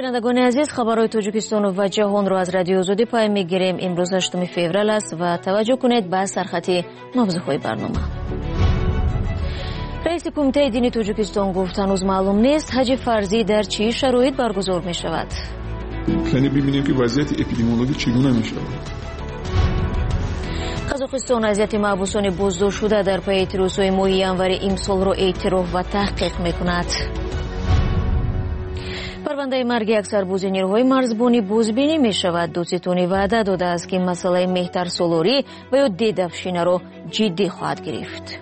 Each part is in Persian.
بینندگان عزیز، خبرهای تاجیکستان و جهان را از رادیو آزادی پای میگیریم. امروز 8 فوریه است و توجه کنید به سرخط موضوعهای برنامه. رئیس کمیته دینی تاجیکستان گفت هنوز معلوم نیست حج فرضی در چه شرایط برگزار می شود. یعنی ببینیم که وضعیت اپیدمیولوژی چگونه می شود. قزاقستان اذیت محبوسان بازداشت شده در پی اعتراضهای ماه ینور امسال را اعتراف و تحقیق می کند. پرونده مرگ یک سرباز نیروهای مرزبانی بازبینی می شود. دادستانی وعده داده است که مسئله مهترسالاری و یا دیدافشینه را جدی خواهد گرفت.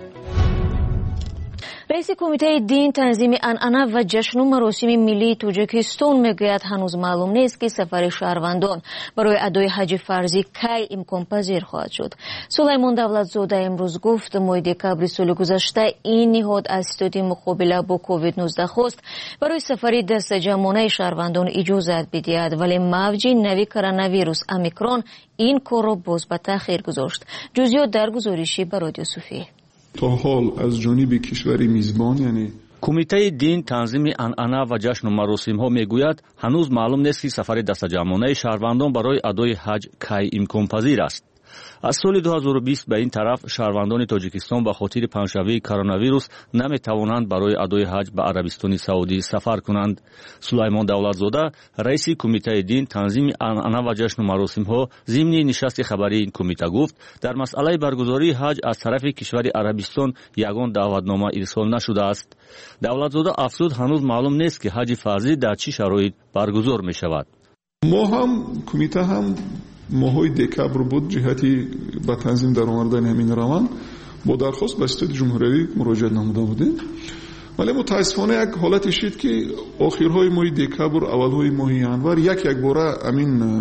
رئیس کمیته دین تنظیم عنعنه و جشن و مراسم ملی تاجیکستان میگوید هنوز معلوم نیست که سفر شهروندان برای ادای حج فرضی کی امکان پذیر خواهد شد. سلیمان دولتزاده امروز گفت ماه دکبر سال گذشته این نهاد اساسیات مقابله با کووید 19 خواست برای سفر دست جمعانه شهروندان اجازت بدهد، ولی موج نوی کرونا ویروس اومیکرون این کار را باز به تاخیر گذاشت. جزئیات در گزارشی به رادیو صوفی. تا حال از جانب کشور میزبان یعنی کمیته دین تنظیم عنعنه و جشن و مراسم ها میگوید هنوز معلوم نیست که سفر دست جمعانه شهروندان برای ادای حج کی امکان پذیر است. از سال 2020 به این طرف شهروندان تاجیکستان به خاطر پنجشنبه کرونا ویروس نمی توانند برای ادای حج به عربستان سعودی سفر کنند. سلیمان دولتزاده رئیس کمیته دین تنظیم عنعنه و جشن و مراسم ها ضمن نشست خبری این کمیته گفت در مسئله برگزاری حج از طرف کشور عربستان یگان دعوتنامه ارسال نشده است. دولتزاده افزود هنوز معلوم نیست که حج فرضی در چه شرایط برگزار می شود. ما هم کمیته هم ماهای دکبر بود جهتی به تنظیم در آوردن همین روند با درخواست به ستاد جمهوری مراجعه نموده بودیم، ولی متاسفانه یک حالتی شد که آخرهای ماه دکبر اولهای ماه ینور یک باره امین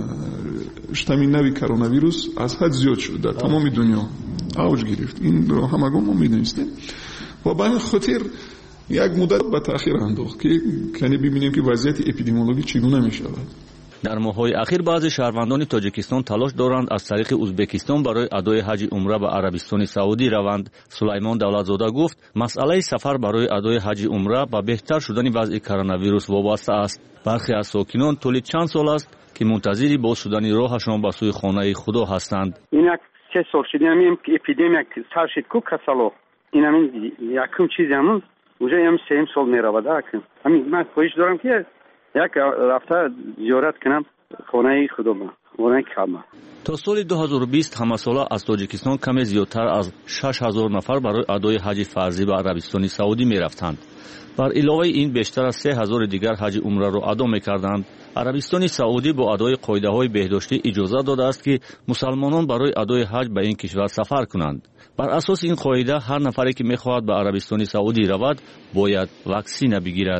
شتمین نوی کرونا ویروس از حد زیاد شد در تمام دنیا اوج گرفت. این را همگان ما میدونستیم و به همین خاطر یک مدت به تاخیر انداخت که یعنی ببینیم که وضعیت اپیدمیولوژی چگونه می شود. در ماه‌های اخیر بعضی شهروندان تاجیکستان تلاش دارند از طریق ازبکستان برای ادای حج عمره به عربستان سعودی روند. سلیمان دولتزاده گفت مسئله سفر برای ادای حج عمره به بهتر شدن وضع کرونا ویروس وابسته است. برخی از ساکنان طول چند سال است که منتظر باز شدن راهشان به سوی خانه خدا هستند. این یک چه سال شده همین اپیدمی سر شد کو کسالو این همین یکم چیزی همون اونجا هم 3 سال میرود اکن همین من خواهش دارم که یک رفته زیارت کنم خانه خدا ما خانه کعبه. تا سال 2020 همه ساله از تاجیکستان کمی زیادتر از 6000 نفر برای ادای حج فرضی به عربستان سعودی می رفتند. بر علاوه این بیشتر از 3000 دیگر حج عمره را ادا می کردند. عربستان سعودی با ادای قاعده های بهداشتی اجازه داده است که مسلمانان برای ادای حج به این کشور سفر کنند. بر اساس این قاعده هر نفری که می خواهد به عربستان سعودی رود باید واکسین بگیرد.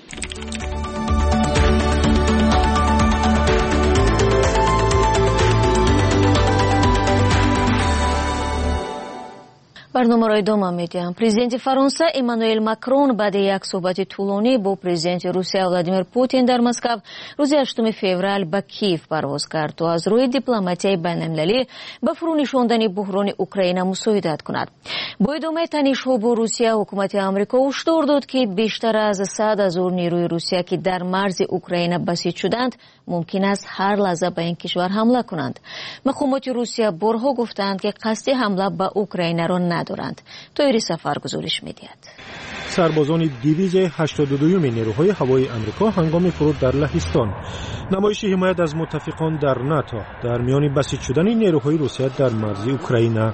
برنامه را ادامه میدیم. президент فرانسه امانوئل ماکرون بعد یک صحبت طولانی با президент روسیه ولادیمیر پوتین در مسکو روز 8 فوریه به کیف پرواز کرد و از روی دیپلماتیای بین‌المللی به فرو نشاندن بحران اوکراین مساعدت کند. با ادامه تنش‌ها با روسیه حکومت آمریکا هشدار داد که بیشتر از 100,000 نیروی روسیه که در مرز اوکراین بسیج شدند ممکن است هر لحظه به این کشور حمله کنند. مقامات روسیه بارها گفتند که قصد حمله به اوکراین را ندارند. طوری سفر گزارش می‌دهد. سربازان دیویژ 82 نیروهای هوایی آمریکا هنگام فرود در لهستان نمایش حمایت از متفقان در ناتو در میان بسیج شدن نیروهای روسیه در مرز اوکراین.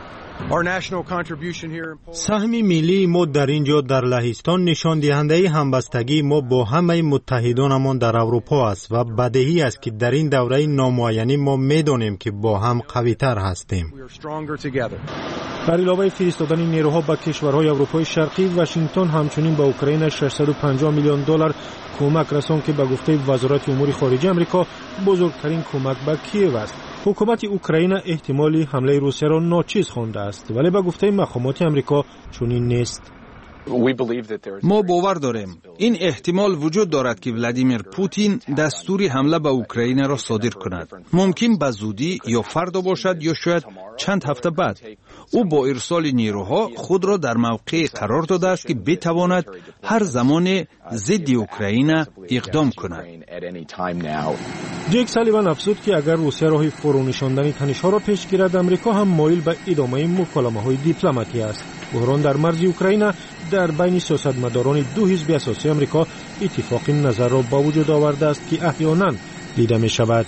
سهم ملی ما در اینجا در لهستان نشان دهنده همبستگی ما با همه متحدانمان در اروپا است و بدیهی است که در این دوره نامعینی ما می‌دانیم که با هم قوی‌تر هستیم. در علاوه فرستادن نیروها به کشورهای اروپای شرقی، واشنگتن همچنین به اوکراین 650 میلیون دلار کمک رساند که به گفته وزارت امور خارجه آمریکا بزرگترین کمک به کیف است. حکومت اوکراین احتمالی حمله روسیه را ناچیز خوانده است، ولی به گفته مقامات آمریکا چنین نیست. ما باور داریم این احتمال وجود دارد که ولادیمیر پوتین دستور حمله به اوکراین را صادر کند. ممکن به زودی یا فردا باشد یا شاید چند هفته بعد او با ارسال نیروها خود را در موقع قرار داده است که بتواند هر زمان ضد اوکراین اقدام کند. جیک سالیوان افزود که اگر روسیه راه فرونشاندن تنش‌ها را پیش گیرد، آمریکا هم مایل به ادامه مکالمه‌های دیپلماتی است. بحران در مرز اوکراین در بین سیاستمداران دو حزب اساسی آمریکا اتفاق نظر را با وجود آورده است که احیانا دیده می شود.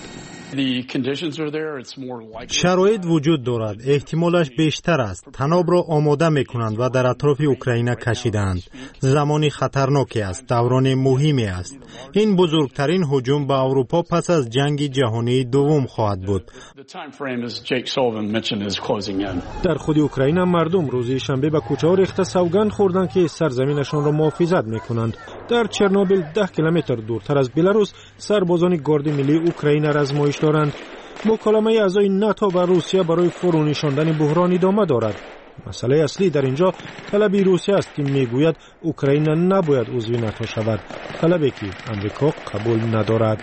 شرایط وجود دارد، احتمالش بیشتر است. تناب را آماده می کنند و در اطراف اوکراین کشیدند. زمانی خطرناکی است، دوران مهمی است. این بزرگترین هجوم به اروپا پس از جنگ جهانی دوم خواهد بود. در خود اوکراین مردم روز شنبه به کوچه‌ها ریخته سوگند خوردند که سرزمینشان را محافظت می‌کنند. در چرنوبیل 10 کیلومتر دورتر از بلاروس سربازان گارد ملی اوکراین را آزمایش دارند. مکالمه اعضای ناتو و روسیه برای فرونشاندن بحران ادامه دارد. مسئله اصلی در اینجا طلب روسیه است که میگوید اوکراین نباید عضو ناتو شود، طلبی که آمریکا قبول ندارد.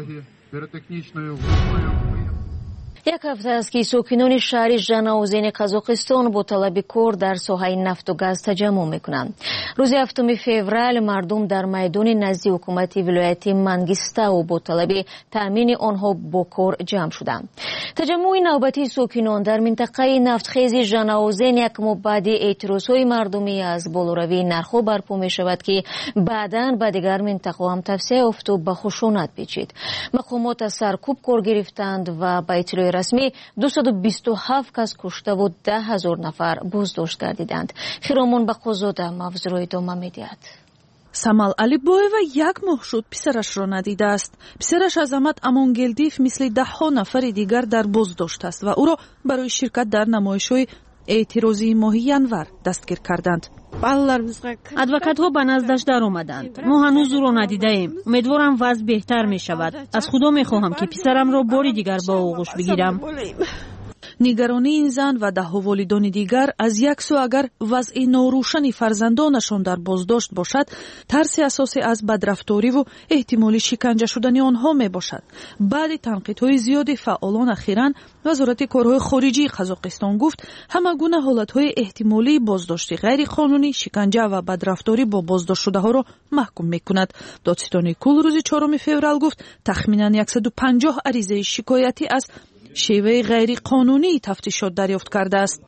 یک هفته است که ساکنان شهر ژناوزن قزاقستان با طلب کار در ساحه نفت و گاز تجمع میکنند. روز 7 فوریه مردم در میدان نزد حکومت ولایت منگیستاو با طلب تامین آنها با کار جمع شدند. تجمع نوبتی ساکنان در منطقه نفتخیز ژناوزن یک ماه بعد اعتراضهای مردمی از بالاروی نرخ‌ها برپا میشود که بعداً به دیگر منطقه هم توسعه یافت و به خشونت پیچید. مقامات از سرکوب کار گرفتند و به اطلاع رسمی 227 کس کشته و 10,000 نفر بازداشت گردیدند. خیرامان بقازاده موضوع را ادامه می‌دهد. самал алибоева як моҳ шуд писарашро надидааст. писараш азамат амонгелдиев мисли даҳҳо нафари дигар дар боздошт аст ва ӯро барои ширкат дар намоишҳои эътирозии моҳи январ дастгир карданд. адвокатҳо ба наздаш даромаданд. мо ҳанӯз ӯро надидаем. умедворам вазъ беҳтар мешавад. аз худо мехоҳам ки писарамро бори дигар ба оғӯш бигирам. нигаронии ин зан ва даҳҳо волидони дигар аз як сӯ агар вазъи норӯшани фарзандонашон дар боздошт бошад, тарси асосе аз бадрафториву эҳтимоли шиканҷа шудани онҳо мебошад. баъди танқидҳои зиёди фаъолон ахиран вазорати корҳои хориҷии қазоқистон гуфт ҳама гуна ҳолатҳои эҳтимолии боздошти ғайриқонунӣ, шиканҷа ва бадрафторӣ бо боздоштшудаҳоро маҳкум мекунад. додситони кул рӯзи 4 феврал гуфт тахминан 150 аризаи шикоятӣ аз شیوه غیر قانونی تفتیشات دریافت کرده است.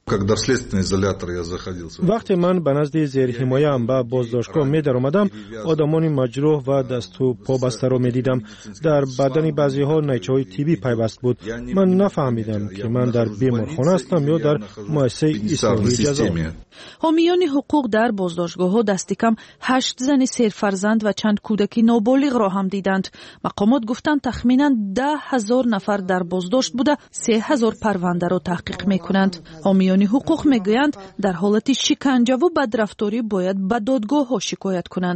وقتی من به نزد زیر حمایه ام به بازداشتگاه می در آمدم، آدمان مجروح و دست و پا بسته را می دیدم. در بدن بعضی ها نیچه های تیبی پیوست بود. من نفهمیدم که من در بیمارخانه هستم یا در مؤسسه اصلاحی جزا. حامیان حقوق در بازداشتگاه ها دستی کم 8 زن سرفرزند و چند کودکی نابالغ را هم دیدند. مقامات گفتند تخمینا 10,000 نفر در بازداشت بوده 3,000 پرونده را تحقیق میکنند. حامیان حقوق میگویند در حالت شکنجه و بدرفتاری باید به دادگاه ها شکایت کنند.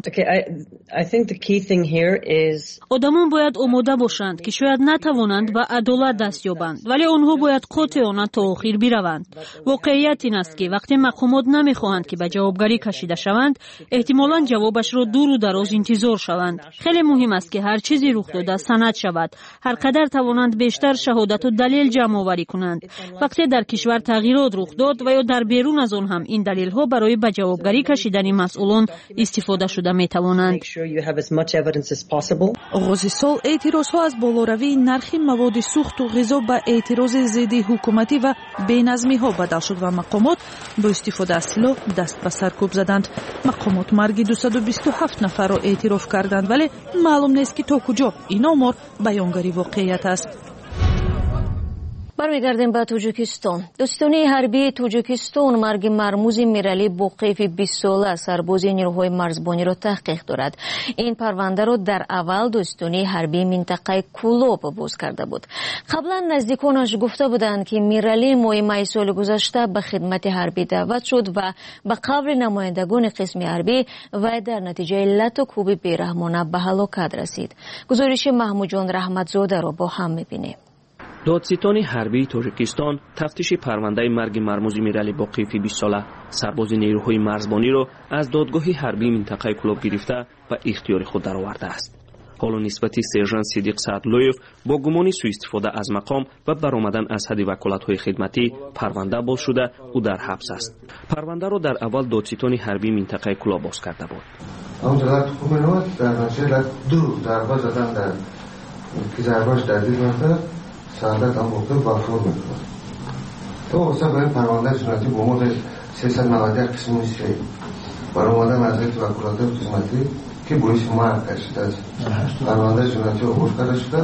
آدمان باید آماده باشند که شاید نتوانند به عدالت دست یابند، ولی آنها باید قاطعانه تا آخر بروند. واقعیت این است که وقتی مقامات نمیخواهند که به جوابگری کشیده شوند، احتمالاً جوابش را دور و دراز انتظار شوند. خیلی مهم است که هر چیزی رخ داده سند شود. هر قدر توانند بیشتر شهادت و دلیل جمع آوری کنند. وقتی در کشور تغییرات رخ داد و یا در بیرون از آن هم این دلیل ها برای به جوابگری کشیدن مسئولان استفاده شده می توانند. آغاز سال اعتراض ها از بالاروی نرخ مواد سوخت و غذا به اعتراض ضد حکومتی و بی‌نظمی ها بدل شد و مقامات با استفاده از سلاح دست به سرکوب زدند. مقامات مرگ 227 نفر را اعتراف کردند، ولی معلوم نیست که تا کجا این آمار بیانگری واقعیت است. برمیگردیم به توجیکستان. دوستانی حربی توجیکستان مرگ مرموز میرالی با قیف 20 ساله سرباز نیروهای مرزبانی را تحقیق دارد. این پرونده را در اول دوستانی حربی منطقه کولوب باز کرده بود. قبلا نزدیکانش گفته بودند که میرالی ماه می سال گذشته به خدمت حربی دعوت شد و به قبر نمایندگان قسم حربی و در نتیجه علت و کوب بیرحمانه به هلاکت رسید. گزارش محمود جان رحمتزاده را با هم می‌بینیم. دادستان حربی تاجیکستان تفتیش پرونده مرگ مرموز میرالی با قیف 20 ساله سرباز نیروهای مرزبانی را از دادگاه حربی منطقه کولوب گرفته و اختیار خود درآورده است. حالا نسبتی سرژانت صدیق سعدلویف با گمان سوء استفاده از مقام و برآمدن از حد وکالت‌های خدمتی پرونده باز شده او در حبس است. پرونده را در اول دادستان حربی منطقه کلا باز کرده بود. همونجا خوبنوات در نشه دو ضربه زدن در که ضربهش در دید مرده سعادت هم بخته وفور میکنه. تو واسه باید پرونده سنتی با مورد 391 قسم نیستی برآمدن از حد وکالت خدمتی که باعث مرگ گشته است. پرونده سنتی رو خوش کرده شده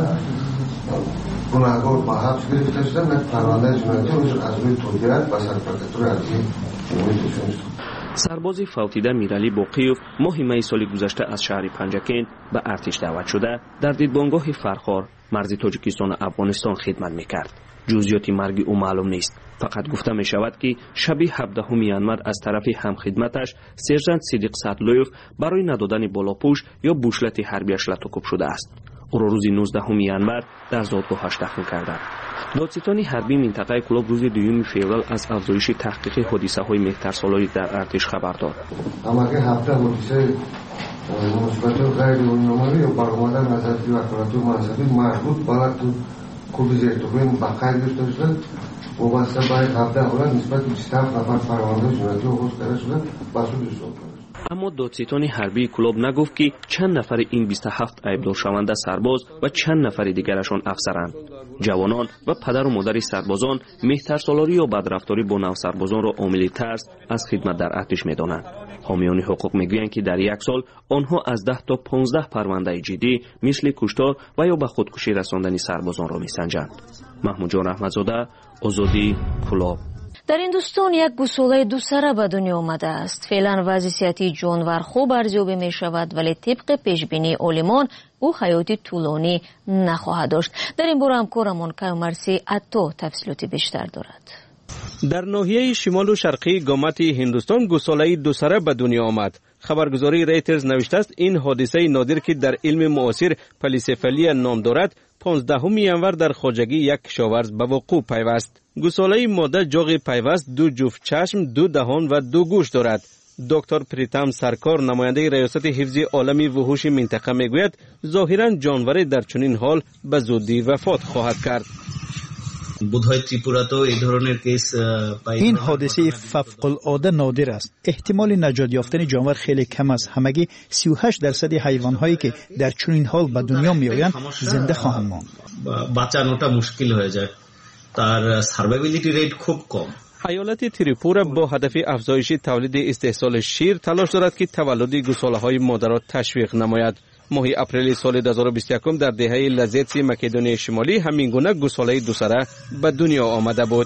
گناهگار با حبس گرفته شده و پرونده سنتی رو از روی توجیهات و سرپرکتور ارزی جمهوری شده. سرباز فوتیده میرعلی باقیوف ماه می سال گذشته از شهر پنجکین به ارتش دعوت شده در دیدبانگاه فرخار مرز تاجیکستان و افغانستان خدمت میکرد. جزئیات مرگ او معلوم نیست. فقط گفته می شود که شب 17 ینور از طرف همخدمتش سرژانت صدیق سعدلویف برای ندادن بالاپوش یا بوشلت حربیش لطکوب شده است. او را روز 19 ینور در زادگاهش دفن کردند. دادستان حربی منطقه کلاب روز 2 فوریه از افزایش تحقیق حادثه‌های مهترسالاری در ارتش خبر داد. اما که هفته حادثه مثبت غیر نورمالی یا برآمدن از حد وکالت منصبی مربوط به کوبی زیتون بخیر گرفته شده وابسته باید هفته حالا نسبت به 27 نفر پرونده جنایتی آغاز کرده شده بسود شد. اما دادستان حربی کلاب نگفت که چند نفر این 27 عیبدار شونده سرباز و چند نفر دیگرشان افسرند. جوانان و پدر و مادر سربازان مهترسالاری یا بدرفتاری با نوسربازان را عامل ترس از خدمت در ارتش می‌دانند. حامیان حقوق میگویند که در یک سال آنها از 10 تا 15 پرونده جدی مثل کشتار و یا به خودکشی رساندن سربازان را می‌سنجند. محمود جان احمدزاده، آزادی، کلاب. در هندوستان یک گوساله دوسره به دنیا آمده است. فعلا وضعیت جانور خوب ارزیابی می شود ولی طبق پیشبینی عالمان او حیاتی طولانی نخواهد داشت. در این باره همکارمان کیومرثی عطا تفصیلات بیشتر دارد. در ناحیه شمال و شرقی گامت هندوستان گوساله دوسره به دنیا آمد. خبرگزاری ریترز نوشته است این حادثه نادر که در علم معاصر پلیسفلی نام دارد 15 ینور در خواجگی یک کشاورز به وقوع پیوست. گوساله ماده جاغ پیوست، 2 جفت چشم، 2 دهان و 2 گوش دارد. دکتر پریتام سرکار نماینده ریاست حفظ عالمی وحوش منطقه میگوید ظاهرا جانور در چنین حال به زودی وفات خواهد کرد. این حادثه فوق‌العاده نادر است. احتمال نجات یافتن جانور خیلی کم است. همگی 38% حیوان‌هایی که در چنین حال به دنیا میآیند زنده خواهند ماند. বাঁচানোটা মুশকিল হয়ে যায়। তার সার্ভাইভিলিটি রেট খুব কম। ایالت تریپورا با هدف افزایش تولید استحصال شیر تلاش دارد که تولد گوساله‌های مادر را تشویق نماید. ماه اپریل سال 2021 در دهه لزیتس مکدونیای شمالی همین گونه گوساله دوسره به دنیا آمده بود.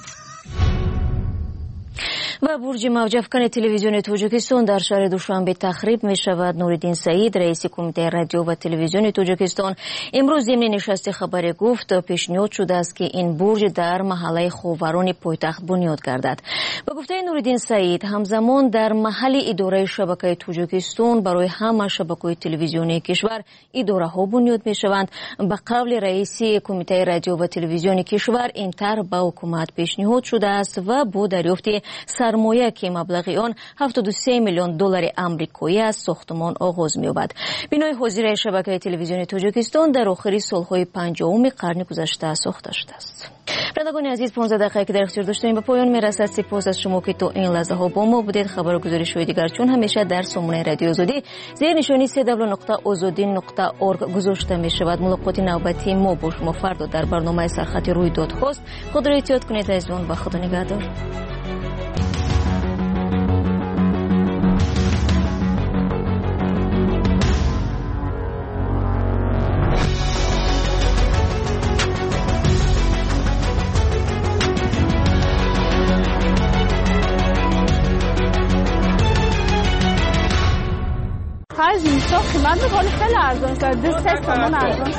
و برج موجفکن تلویزیون تاجیکستان در شهر دوشنبه تخریب می شود. نوردین سعید رئیس کمیته رادیو و تلویزیون تاجیکستان امروز ضمن نشست خبری گفت پیشنهاد شده است که این برج در محله خاوران پایتخت بنیاد گردد. با گفته نوردین سعید همزمان در محل اداره شبکه تاجیکستان برای همه شبکه‌های تلویزیونی کشور اداره ها بنیاد می شوند. به قول رئیس کمیته رادیو و تلویزیون کشور این طرح به حکومت پیشنهاد شده است و با دریافت سرمایه که مبلغ آن 73 میلیون دلار آمریکایی از ساختمان آغاز می‌یابد. بنای حاضر شبکه تلویزیون تاجیکستان در آخر سالهای 50 قرن گذشته ساخته شده است. بینندگان عزیز 15 دقیقه که در اختیار داشتیم به پایان میرسد. سپاس از شما که تا این لحظه ها با ما بودید. خبرگزاری‌های دیگر چون همیشه در سامانه رادیو آزادی زیر نشانی www.azadi.org گذاشته می شود. ملاقات نوبتی ما با شما فردا در برنامه سرخط رویداد خواست. خود را احتیاط کنید عزیزان و خدا نگهدار. خدمت می‌کنی خیلی ارزان شده 3 تومن ارزان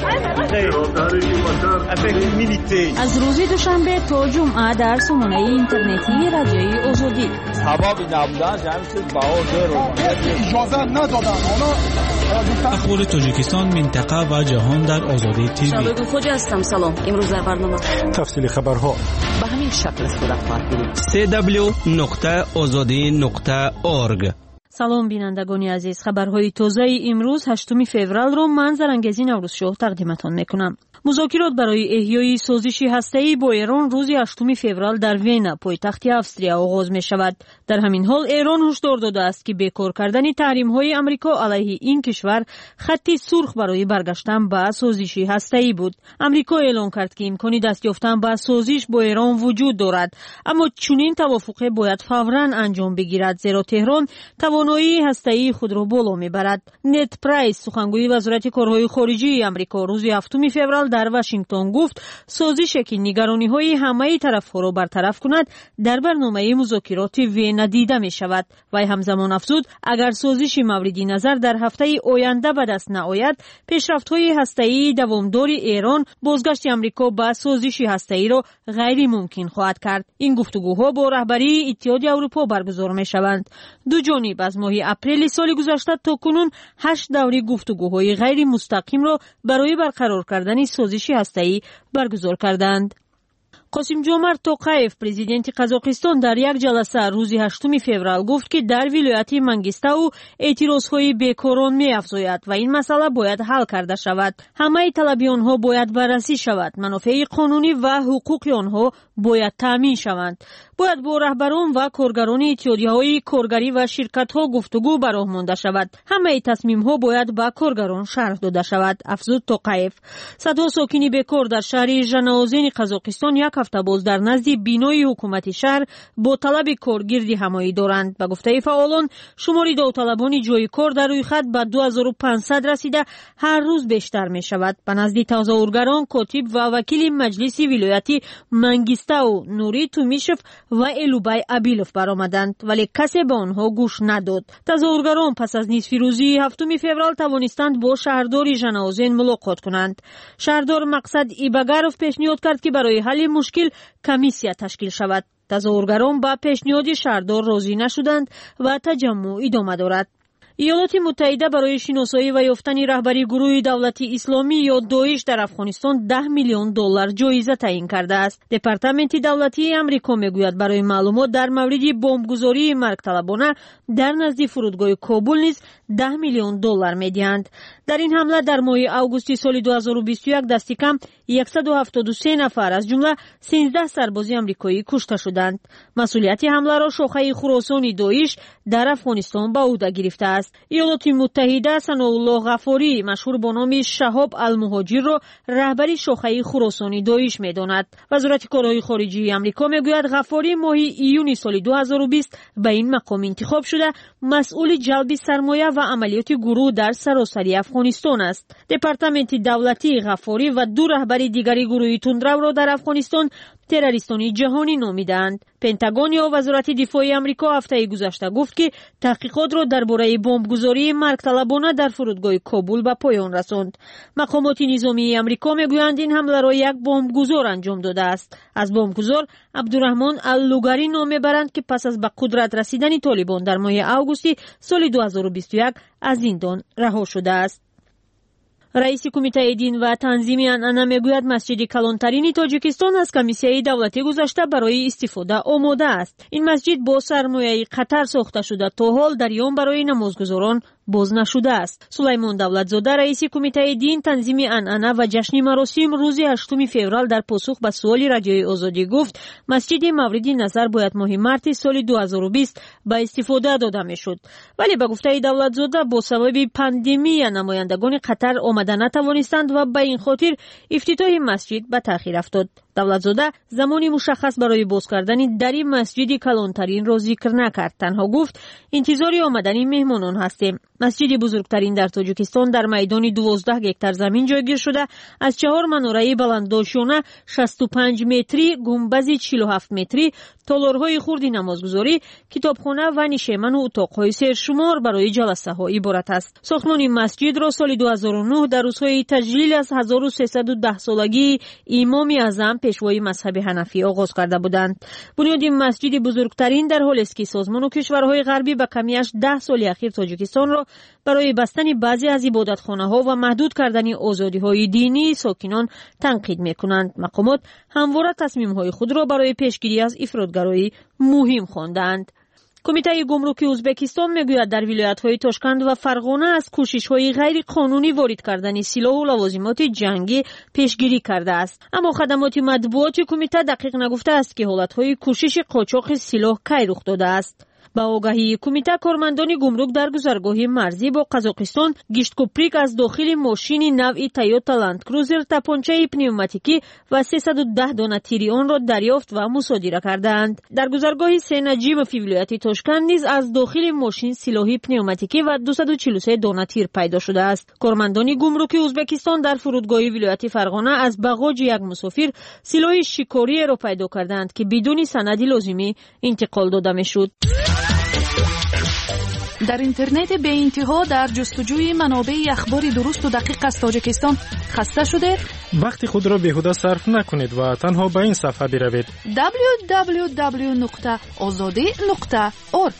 از روز دوشنبه تا جمعه در سامانه اینترنتی رادیوی آزادی سببی نبودن همین چیز بهادر اجازه ندادن. اخبار تاجیکستان منطقه و جهان در آزادی تیوی. شبکه خوجا هستم. سلام. امروز در برنامه تفصیل خبرها به همین شکل صورت خواهد گرفت. www.azadi.org салом бинандагони азиз, хабарҳои тозаи имрӯз 8 февралро ман Зарангези Наврӯзшоҳ тақдиматон мекунам. музокирот барои эҳёи созиши ҳастаӣ бо Эрон рӯзи 8 феврал дар Вена, пойтахти Австрия оғоз мешавад. дар ҳамин ҳол Эрон ҳушдор додааст, ки бекор кардани таҳримҳои Амрико алайҳи ин кишвар хатти сурх барои баргаштан ба созиши ҳастаӣ буд. Амрико эълон кард, ки имкони даст ёфтан ба созиш бо Эрон вуҷуд дорад, аммо чунин тавофуқе бояд фавран анҷом бигирад, зеро Теҳрон тавоноии ҳастаии худро боло мебарад. Нед Прайс, сухангӯи вазорати корҳои хориҷии Амрико, рӯзи 7 феврал дар Вашингтон гуфт, созише ки нигарониҳои ҳамаи тарафҳоро бартараф кунад, дар барномаи музокироти Вена дида мешавад. Вай ҳамзамон афзуд, агар созиши мавриди назар дар ҳафтаи оянда ба даст наояд, пешрафтҳои ҳастаии давомдори Эрон бозгашти Амрико ба созиши ҳастаиро ғайримумкин хоҳад кард. ин гуфтугӯҳо бо раҳбарии Иттиҳоди Аврупо баргузор мешаванд. ду ҷониб аз моҳи апрели соли гузашта то кунун 8 даври гуфтугӯҳои ғайримустақимро барои барқарор кардани созиши ҳастаӣ баргузор карданд. Қосимҷомарт Тоқаев, президенти Қазоқистон, дар як ҷаласа рӯзи 8 феврал гуфт, ки дар вилояти Мангистау эътирозҳои бекорон меафзояд ва ин масъала бояд ҳал карда шавад. ҳамаи талаби онҳо бояд баррасӣ шавад. манофеи қонунӣ ва ҳуқуқи онҳо бояд таъмин шаванд. бояд бо раҳбарон ва коргарони иттиҳодияҳои коргарӣ ва ширкатҳо гуфтугӯ ба роҳ монда шавад. ҳамаи тасмимҳо бояд ба коргарон шарҳ дода шавад, афзуд Тоқаев. садҳо сокини бекор дар шаҳри Жанаозени Қазоқистон як ҳафта боз дар назди бинои ҳукумати шаҳр бо талаби кор гирди ҳамоӣ доранд. ба гуфтаи фаъолон, шумори довталабони ҷойи кор дар рӯйхат ба 2500 расида ҳар рӯз бештар мешавад. ба назди тазаввургарон, котиб ва вакили маҷлиси вилояти Мангистау Нурӣ Тумишев ва Элубай Абилов баромаданд, вале касе ба онҳо гӯш надод. тазаввургарон пас аз нисфи рӯзи 7 феврал тавонистанд бо шаҳрдори Жанаозен мулоқот кунанд. шаҳрдор Мақсад Ибагаров пешниҳод кард, ки барои ҳалли мушкил комиссия ташкил шавад. тазаввургарон ба пешниҳоди шаҳрдор розӣ нашуданд ва таҷаммӯъ идома дорад. ایالات متحده برای شناسایی و یافتن رهبری گروه دولتی اسلامی یا داعش در افغانستان $10 میلیون جایزه تعیین کرده است. دپارتمنت دولتی آمریکا میگوید برای معلومات در مورد بمبگذاری مرگطلبانه در نزد فرودگاه کابل نیز $10 میلیون میدهند. در این حمله در ماه آگوست سال 2021 دست کم 173 نفر از جمله 13 سرباز آمریکایی کشته شدند. مسئولیت حمله را شاخه خراسانی داعش در افغانستان به عهده گرفته است. ایالات متحده ثناءالله غفاری مشهور با نام شهاب المهاجر را رهبری شاخه خراسانی داعش می‌داند. وزارت کارهای خارجه آمریکا میگوید غفاری ماه ایون سال 2020 به این مقام انتخاب شده مسئول جلب سرمایه و عملیات گروه در سراسری افغانستان است. دپارتمنت دولتی غفاری و دو رهبر دیگری گروه تندرو را در افغانستان تروریستانی جهانی نامیدند. پنتاگون یا وزارت دفاع آمریکا هفته گذشته گفت که تحقیقات را درباره بمبگذاری مرگطلبانه در فرودگاه کابل به پایان رساند. مقامات نظامی آمریکا میگویند این حمله را یک بمبگذار انجام داده است. از بمبگذار عبدالرحمن اللوگاری نام میبرند که پس از به قدرت رسیدن طالبان در ماه آگوست سال 2021 از زندان رها شده است. رئیس کمیته دین و تنظیم انعنا میگوید مسجد کلانترین تاجیکستان از کمیسیه دولتی گذشته برای استفاده آماده است. این مسجد با سرمایه قطر ساخته شده، تا حال در آن برای نمازگزاران باز نشده است. سلیمان دولتزاده رئیس کمیته دین تنظیم انعنا و جشن مراسم روز 8 فوریه در پاسخ به سوال رادیوی آزادی گفت مسجد مورد نظر باید ماه مارس سال 2020 به استفاده داده میشد، ولی به گفته دولتزاده با سبب پاندمی نمایندگان قطر آمده نتوانستند و به این خاطر افتتاح مسجد به تأخیر افتاد. دولتزاده زمانی مشخص برای باز کردن در این مسجد کلانترین را ذکر نکرد، تنها گفت انتظار آمدن مهمانان هستیم. مسجد بزرگترین در تاجیکستان در میدان 12 هکتار زمین جایگیر شده، از 4 مناره بلندداشتانه 65 متری، گنبد 47 متری، تالارهای خرد نمازگزاری، کتابخانه و نشیمن و اتاقهای سرشمار برای جلسه ها عبارت است. ساختمان مسجد را سال 2009 در روزهای تجلیل از 1310 سالگی امام اعظم پیشوای مذهب حنفی آغاز کرده بودند. بنیاد مسجد بزرگترین در حال است که سازمان و کشورهای غربی به کمیش 10 سال اخیر تاجیکستان را برای بستن بعضی از عبادتخانه‌ها و محدود کردن آزادی‌های دینی ساکنان تنقید می‌کنند. مقامات همواره تصمیم‌های خود را برای پیشگیری از افراطگرایی مهم خواندند. کمیته گمرکی ازبکستان میگوید در ولایت‌های تاشکند و فرغانه از کوشش‌های غیر قانونی وارد کردن سلاح و لوازمات جنگی پیشگیری کرده است. اما خدمات مطبوعاتی کمیته دقیق نگفته است که حالت‌های کوشش قاچاق سلاح کی رخ داده است. با آگاهی کمیته کارمندان گمرک در گذرگاه مرزی با قزاقستان گشتکوپریک از داخل ماشین نوعی تویوتا لند کروزر تپانچه پنیوماتیکی و 310 دانه تیر آن را دریافت و مصادره کردند. در گذرگاه سه نجیم فی ولایت تاشکند نیز از داخل ماشین سلاح پنیوماتیکی و 243 دانه تیر پیدا شده است. کارمندان گمرک ازبکستان در فرودگاه ولایت فرغانه از باغاج یک مسافر سلاح شکاری را پیدا کردند که بدون سند لازمی انتقال داده میشد. در اینترنت به انتها در جستجوی منابع اخبار درست و دقیق از تاجیکستان خسته شده؟ وقتی خود را بیهوده صرف نکنید و تنها به این صفحه بروید www.azadi.org.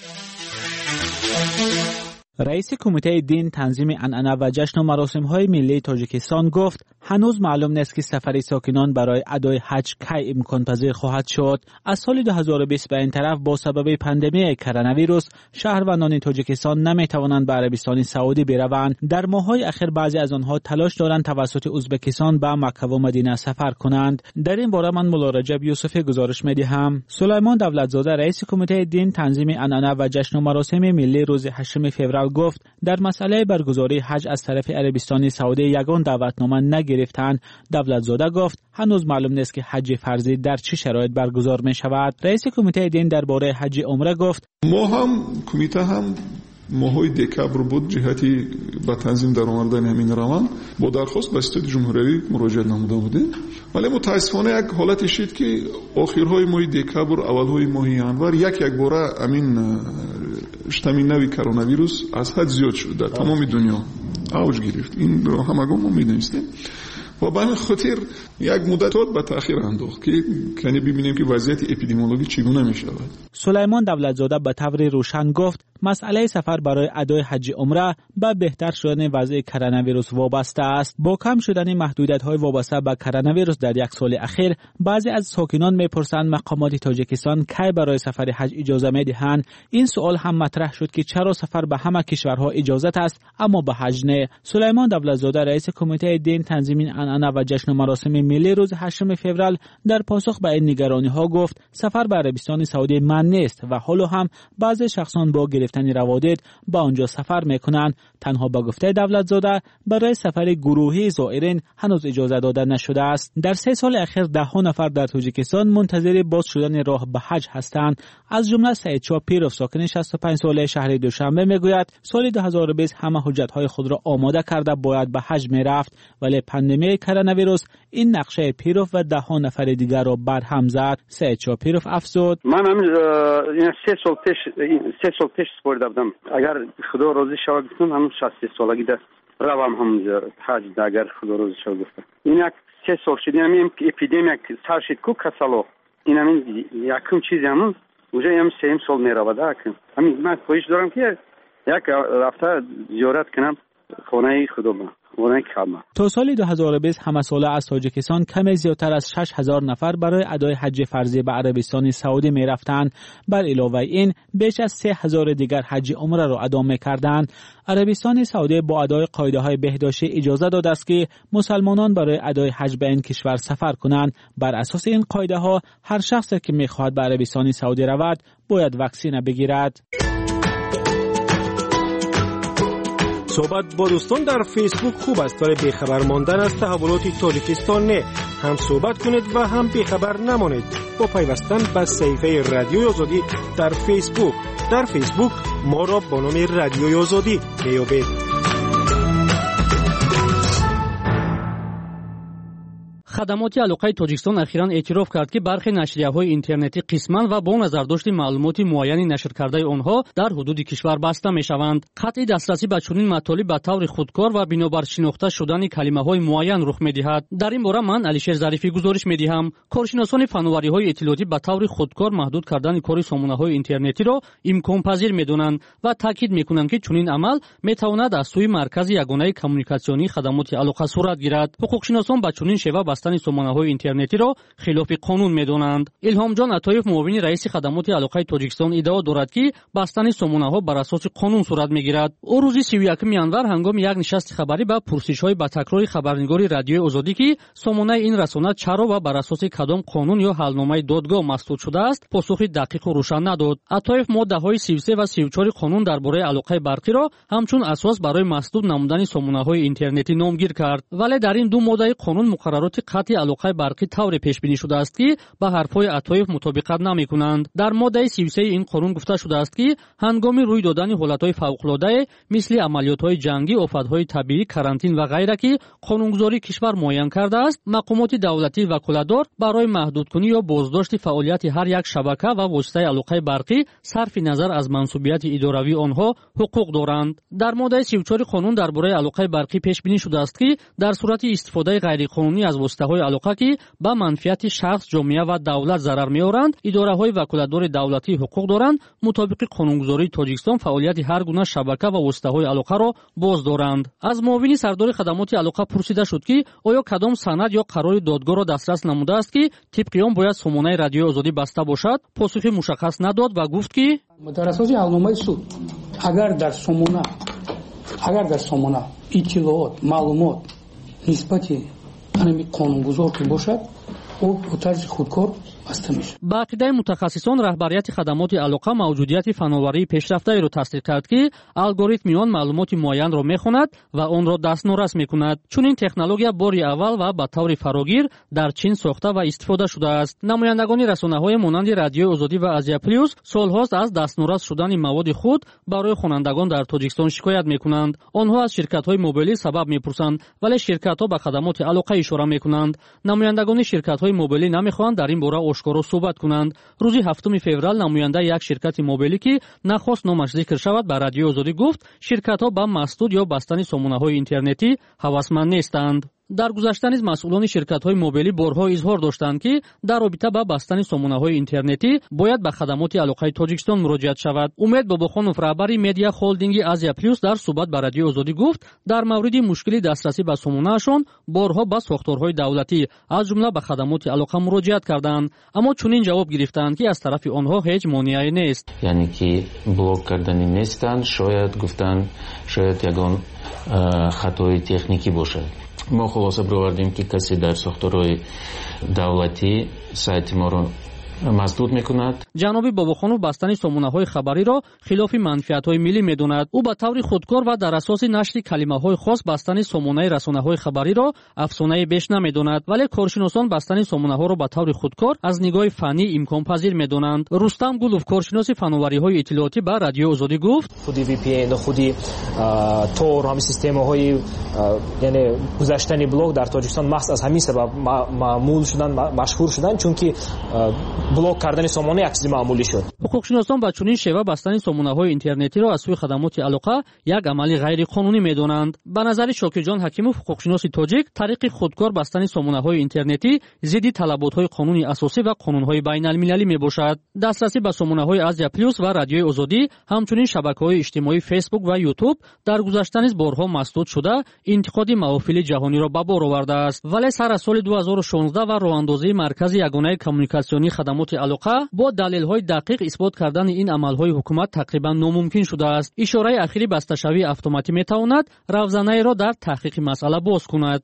رئیس کمیته دین تنظیم عنعنه و جشن و مراسم‌های ملی تاجیکستان گفت هنوز معلوم نیست که سفر ساکنان برای ادای حج کی امکان پذیر خواهد شد. از سال 2020 به این طرف با سبب پاندمی کرونا ویروس شهروندان تاجیکستان نمی‌توانند به عربستان سعودی بروند. در ماه‌های اخیر بعضی از آنها تلاش دارند توسط ازبکستان به مکه و مدینه سفر کنند. در این باره من مولا رجب یوسفی گزارش می‌دهم. سلیمان دولتزاده رئیس کمیته دین تنظیم عنعنه و جشن و مراسم ملی روز 8 فوریه گفت در مسئله برگزاری حج از طرف عربستان سعودی یگان دعوتنامه نگرفتند. دولتزاده گفت هنوز معلوم نیست که حج فرضی در چه شرایط برگزار می شود. رئیس کمیته دین درباره حج عمره گفت ما هم کمیته هم ماهای دکبر بود جهتی به تنظیم در آوردن همین روان با درخواست به استاد جمهوری مراجعه نموده بودیم، ولی متاسفانه یک حالتی شد که آخرهای ماه دکبر اولهای ماه ینور یک باره همین شتمین نوی کرونا ویروس از حد زیاد شد در تمام دنیا اوج گرفت. این را همگان ما می‌دونستیم و به همین خاطر یک مدت به تأخیر انداخت که یعنی ببینیم که وضعیت اپیدمیولوژی چگونه می‌شود. سلیمان دولتزاده به طور روشن گفت مسئله سفر برای ادای حج عمره به بهتر شدن وضع کرونا ویروس وابسته است. با کم شدن محدودیت‌های وابسته به کرونا ویروس در یک سال اخیر بعضی از ساکنان می‌پرسند مقامات تاجیکستان کی برای سفر حج اجازه می‌دهند. این سوال هم مطرح شد که چرا سفر به همه کشورها اجازه است اما به حج نه. سلیمان دولتزاده رئیس کمیته دین تنظیم عنعنه و جشن و مراسم ملی روز 8 فوریه در پاسخ به این نگرانی‌ها گفت سفر به عربستان سعودی ممنوع نیست و حالا هم بعضی شخصان با گرفتن روادید با آنجا سفر میکنند. تنها با گفته دولتزاده برای سفر گروهی زائرین هنوز اجازه داده نشده است. در 3 سال اخیر 10 نفر در تاجیکستان منتظر باز شدن راه به حج هستند. از جمله سعید شاه پیروف ساکن 65 ساله شهر دوشنبه میگوید سال 2020 همه حجت‌های خود را آماده کرده باید به حج میرفت، ولی پاندمی کرونا ویروس این نقشه پیروف و 10 نفر دیگر را برهم زد. سعید شاه پیروف افزود من هم 3 سال پیش سپرده بودم. اگر خدا راضی شود بکنم همون 60 سالگی ده روم هم حج ده اگر خدا راضی شود گفتم. این یک 3 سال شد همین اپیدمی سر شد کو کسالو این همین یکم چیزی همون уже هم 3 سال میرود همین من خواهش دارم که یک رفته زیارت کنم خانه خدا با تا سال 2020 همساله از تاجیکستان کمی زیادتر از 6000 نفر برای ادای حج فرضی به عربستان سعودی می رفتند. بر علاوه این بیش از 3000 دیگر حج عمره را ادا می کردند. عربستان سعودی با ادای قاعده‌های بهداشتی اجازه داده است که مسلمانان برای ادای حج به این کشور سفر کنند. بر اساس این قاعده‌ها هر شخصی که می خواهد به عربستان سعودی رود باید واکسن بگیرد. صحبت با دوستان در فیسبوک خوب است، ولی بیخبر ماندن از تحولات تاجیکستان نه. هم صحبت کنید و هم بیخبر نمانید با پیوستن به صفحه رادیوی آزادی در فیسبوک. در فیسبوک ما را با نام رادیوی آزادی میابید. خدمات علاقه تاجیکستان اخیراً اعتراف کرد که برخی نشریه‌های اینترنتی قسماً و با نظرداشت معلومات معینی نشر کرده آنها در حدود کشور بسته می‌شوند. قطع دسترسی به چنین مطالب به طور خودکار و بنابر شناخته شدن کلمه‌های معین رخ می‌دهد. در این باره من علیشیر ظریفی گزارش می‌دهم. کارشناسان فناوری‌های اطلاعاتی به طور خودکار محدود کردن کار سامانه‌های اینترنتی را امکان پذیر می‌دانند و تاکید می‌کنند که چنین عمل می‌تواند از سوی مرکز یگانه کمیونیکاسیونی خدمات علاقه صورت گیرد. حقوقشناسان به چنین شیوه бастани сомонаҳои интернетиро хилофи қонун медонанд. илҳомҷон атоев муовини раиси хадамоти алоқаи тоҷикистон иддао дорад ки бастани сомонаҳо бар асоси қонун сурат мегирад. ӯ рӯзи 31 январ ҳангоми як нишасти хабарӣ ба пурсишҳои ба такрори хабарнигори радиои озодӣ ки сомонаи ин расона чаро ва бар асоси кадом қонун ё ҳалномаи додгоҳ масдуд шудааст посухи дақиқу рӯшан надод. атоев моддаҳои 33 ва 34 қонун дар бораи алоқаи барқиро ҳамчун асос барои масдуд намудани сомонаҳои интернетӣ номгир кард. вале дар ин ду моддаи қонун муқаррароти қатъи алоқаи барқӣ тавре пешбинӣ шудааст ки ба ҳарфҳои атоев мутобиқат намекунанд. дар моддаи 33 ин қонун гуфта шудааст ки ҳангоми рӯй додани ҳолатҳои фавқулодае мисли амалиётҳои ҷангӣ, офатҳои табиӣ, карантин ва ғайра ки қонунгузории кишвар муайян кардааст, мақомоти давлатии ваколатдор барои маҳдудкунӣ ё боздошти фаъолияти ҳар як шабака ва воситаи алоқаи барқӣ сарфи назар аз мансубияти идоравии онҳо ҳуқуқ доранд. дар моддаи 34 қонун дар бораи алоқаи барқӣ пешбинӣ шудааст ки дар сурати истифодаи ғайриқонунӣ аз воситаҳои алоқа ки ба манфиати шахс, ҷомеа ва давлат зарар меоранд, идораҳои ваколатдори давлатӣ ҳуқуқ доранд мутобиқи қонунгузории Тоҷикистон фаъолияти ҳар гуна шабака ва воситаҳои алоқаро боз доранд. аз муовини сардори хадамоти алоқа пурсида шуд ки оё кадом санад ё қарори додгоҳро дастрас намудааст ки тибқи он бояд сомонаи радиои озодӣ баста бошад. посухи мушаххас надод ва гуфт ки дар асоси ҳалномаи суд агар дар сомона иттилоот маълумот нисбати ҳамин қонунгузор ки бошад ӯ бо тарзи худкор баста мешавад. ба ақидаи мутахассисон раҳбарияти хадамоти алоқа мавҷудияти фановарии пешрафтаеро тасдиқ кард ки алгоритми он маълумоти муайянро мехонад ва онро дастнорас мекунад. чунин технология бори аввал ва ба таври фарогир дар чин сохта ва истифода шудааст. намояндагони расонаҳое монанди радиои озодӣ ва азия плюс солҳост аз дастнорас шудани маводи худ барои хонандагон дар тоҷикистон шикоят мекунанд. онҳо аз ширкатҳои мобилӣ сабаб мепурсанд, вале ширкатҳо ба хадамоти алоқа ишора мекунанд. намояндагони ширкатҳои мобилӣ намехоҳанд дар ин бора ошкоро суҳбат кунанд. рӯзи 7 феврал намояндаи як ширкати мобилӣ ки нахост номаш зикр шавад ба радиои озодӣ гуфт ширкатҳо ба масдуд ё бастани сомонаҳои интернетӣ ҳавасманд нестанд. дар гузашта низ масъулони ширкатҳои мобилӣ борҳо изҳор доштанд ки дар робита ба бастани сомонаҳои интернетӣ бояд ба хадамоти алоқаи Тоҷикистон муроҷиат шавад. умед бобохонов раҳбари медиа холдинги азия плюс дар суҳбат ба радиои озодӣ гуфт дар мавриди мушкили дастрасӣ ба сомонаашон борҳо ба сохторҳои давлатӣ аз ҷумла ба хадамоти алоқа муроҷиат карданд, аммо чунин ҷавоб гирифтанд ки аз тарафи онҳо ҳеҷ монеае нест. яъне ки блок кардани нестанд, шояд гуфтанд шояд ягон хатои техникӣ бошад. мо хулоса бировардем ки касе дар сохторҳои давлатӣ сайти моро масдуд мекунад. ҷаноби бобохонов бастани сомонаҳои хабариро хилофи манфиатҳои миллӣ медонад. ӯ ба таври худкор ва дар асоси нашри калимаҳои хос бастани сомонаи расонаҳои хабариро афсонае беш намедонад, вале коршиносон бастани сомонаҳоро ба таври худкор аз нигоҳи фанӣ имконпазир медонанд. рустам гулов коршиноси фановариҳои иттилоотӣ ба радиои озодӣ гуфт худи VPN худи Tor ҳами системаҳои яъне гузаштани блок дар Тоҷикистон маҳз аз ҳамин сабаб маъмул шудан, машҳур шудан, чунки блок кардани сомона як чизи маъмулӣ шуд. ҳуқуқшиносон ба чунин шева бастани сомонаҳои интернетиро аз сӯи хадамоти алоқа як амали ғайриқонунӣ медонанд. ба назари Шокирҷон Ҳакимов, ҳуқуқшиноси тоҷик, тариқи худкор бастани сомонаҳои интернетӣ зидди талаботҳои қонуни асосӣ ва қонунҳои байналмилалӣ мебошад. дастрасӣ ба сомонаҳои азия плюс ва радиои озодӣ, ҳамчунин шабакаҳои иҷтимоӣ фейсбук ва ютуб дар гузашта низ борҳо масдуд шуда интиқоди маҳофили ҷаҳониро ба бор овардааст. вале сар аз соли 2016 ва роҳандозии маркази ягонаи коммуникатсионии хадамоти алоқа бо далелҳои дақиқ исбот кардани ин амалҳои ҳукумат тақрибан номумкин шудааст. ишораи ахири басташавии автоматӣ метавонад равзанаеро дар таҳқиқи масъала боз кунад.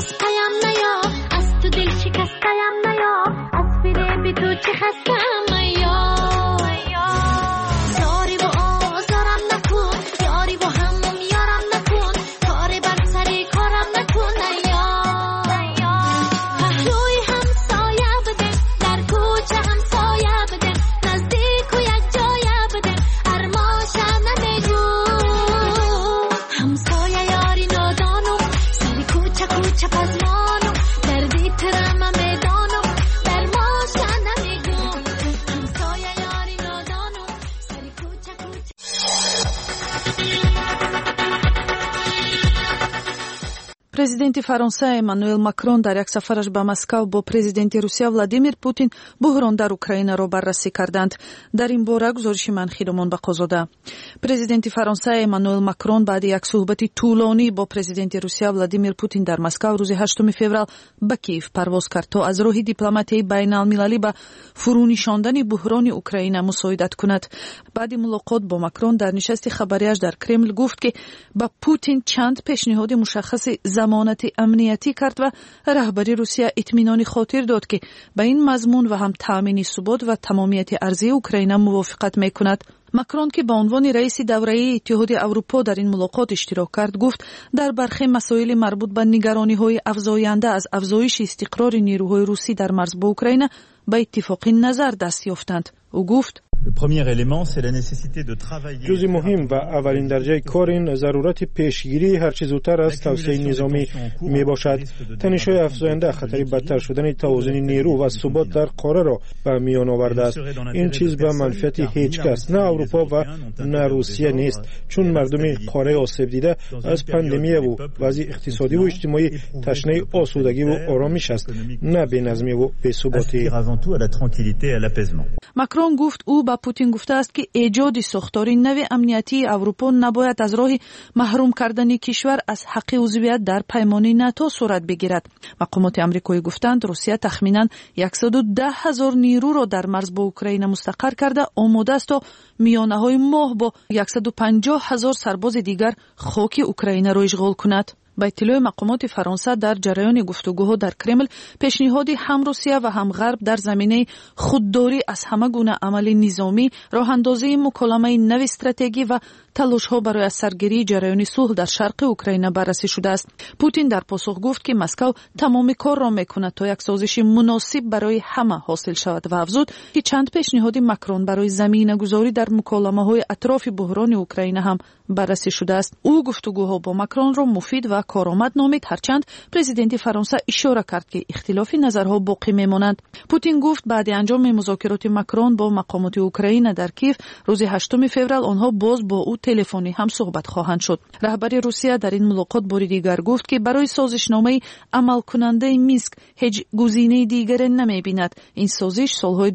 خسته‌ام نیا از تو دل شکسته‌ام نیا از فریب تو چه خسته‌ام نیا زاری و آزارم نکن یاری و همم یارم نکن کار بر سری کارم نکن نیا پهلوی همسایه بده در کوچه همسایه بده نزدیک و یک جایه بده ارماشم نمیگو همسایه یاری نادانو سری کوچه کوچه پزمانو دردی ترم میدانو در ماشم نمیگو همسایه یاری نادانو سری کوچه کوچه. президенти Фаронса Эммануэл Макрон дар як сафараш ба Москав бо президенти Русия Владимир Путин буҳрон дар Украинаро баррасӣ карданд. Дар ин бора гузориши Манхиромон ба қозода. Президенти Фаронса Эммануэл Макрон баъди як суҳбати тӯлонӣ бо президенти Русия Владимир Путин дар Москав рӯзи 8 феврал ба Киев парвоз кард то аз роҳи дипломатияи байналмилалӣ ба фурӯнишондани буҳрони Украина мусоидат кунад. баъди мулоқот бо Макрон дар нишасти хабарияш дар Кремл гуфт ки ба Путин чанд пешниҳоди мушаххаси замонати амниятӣ кард ва раҳбари Русия итминони хотир дод ки ба ин мазмун ва ҳам таъмини субот ва тамомияти арзии Украина мувофиқат мекунад. Макрон ки ба унвони раиси давраии Иттиҳоди Аврупо дар ин мулоқот иштирок кард гуфт дар бархи масоили марбут ба нигарониҳои афзоянда аз афзоиши истиқрори нирӯҳои русӣ дар марз бо Украина ба иттифоқи назар даст ёфтанд. ӯ гуфт ҷузъи муҳим ва аввалин дарҷаи кор ин зарурати пешгирии ҳарчи зудтар аз тавсеяи низомӣ мебошад. танишҳои афзоянда хатари бадтар шудани тавозуни нерӯ ва субот дар қораро ба миён овардааст. ин чиз ба манфиати ҳеҷ кас на аврупо ва на русия нест, чун мардуми қораи осебдида аз пандемияву вазъи иқтисодиву иҷтимоӣ ташнаи осудагиву оромиш аст, на беназмиву бесуботӣ. Макрон гуфт ӯ ба Путин гуфтааст ки эҷоди сохтори нави амниятии Аврупо набояд аз роҳи маҳрум кардани кишвар аз ҳаққи узвият дар паймони НАТО сурат бигирад. мақомоти амрикоӣ гуфтанд Русия тахминан 110,000 нерӯро дар марз бо Украина мустақар карда омодааст то миёнаҳои моҳ бо 150,000 сарбози дигар хоки Украинаро ишғол кунад. ба иттилои мақомоти Фаронса дар ҷараёни гуфтугӯҳо дар Кремл пешниҳоди ҳам Русия ва ҳам Ғарб дар заминаи худдорӣ аз ҳама гуна амали низомӣ, роҳандозии муколамаи нави стратегӣ ва талошҳо барои аз саргирии ҷараёни сулҳ дар шарқи Украина баррасӣ шудааст. Путин дар посух гуфт ки Москав тамоми корро мекунад то як созиши муносиб барои ҳама ҳосил шавад ва афзуд ки чанд пешниҳоди Макрон барои заминагузорӣ дар муколамаҳои атрофи буҳрони Украина ҳам баррасӣ шудааст. ӯ гуфтугӯҳо бо Макронро муфид ва коромад номид, ҳарчанд президенти Фаронса ишора кард ки ихтилофи назарҳо боқӣ мемонанд. Путин гуфт баъди анҷоми музокироти Макрон бо мақомоти Украина дар Киев рӯзи 8 феврал онҳо боз бо ӯ телефонӣ ҳам суҳбат хоҳанд шуд. раҳбари Русия дар ин мулоқот бори дигар гуфт ки барои созишномаи амалкунандаи Минск ҳеҷ гузинаи дигаре намебинад. ин созиш солҳои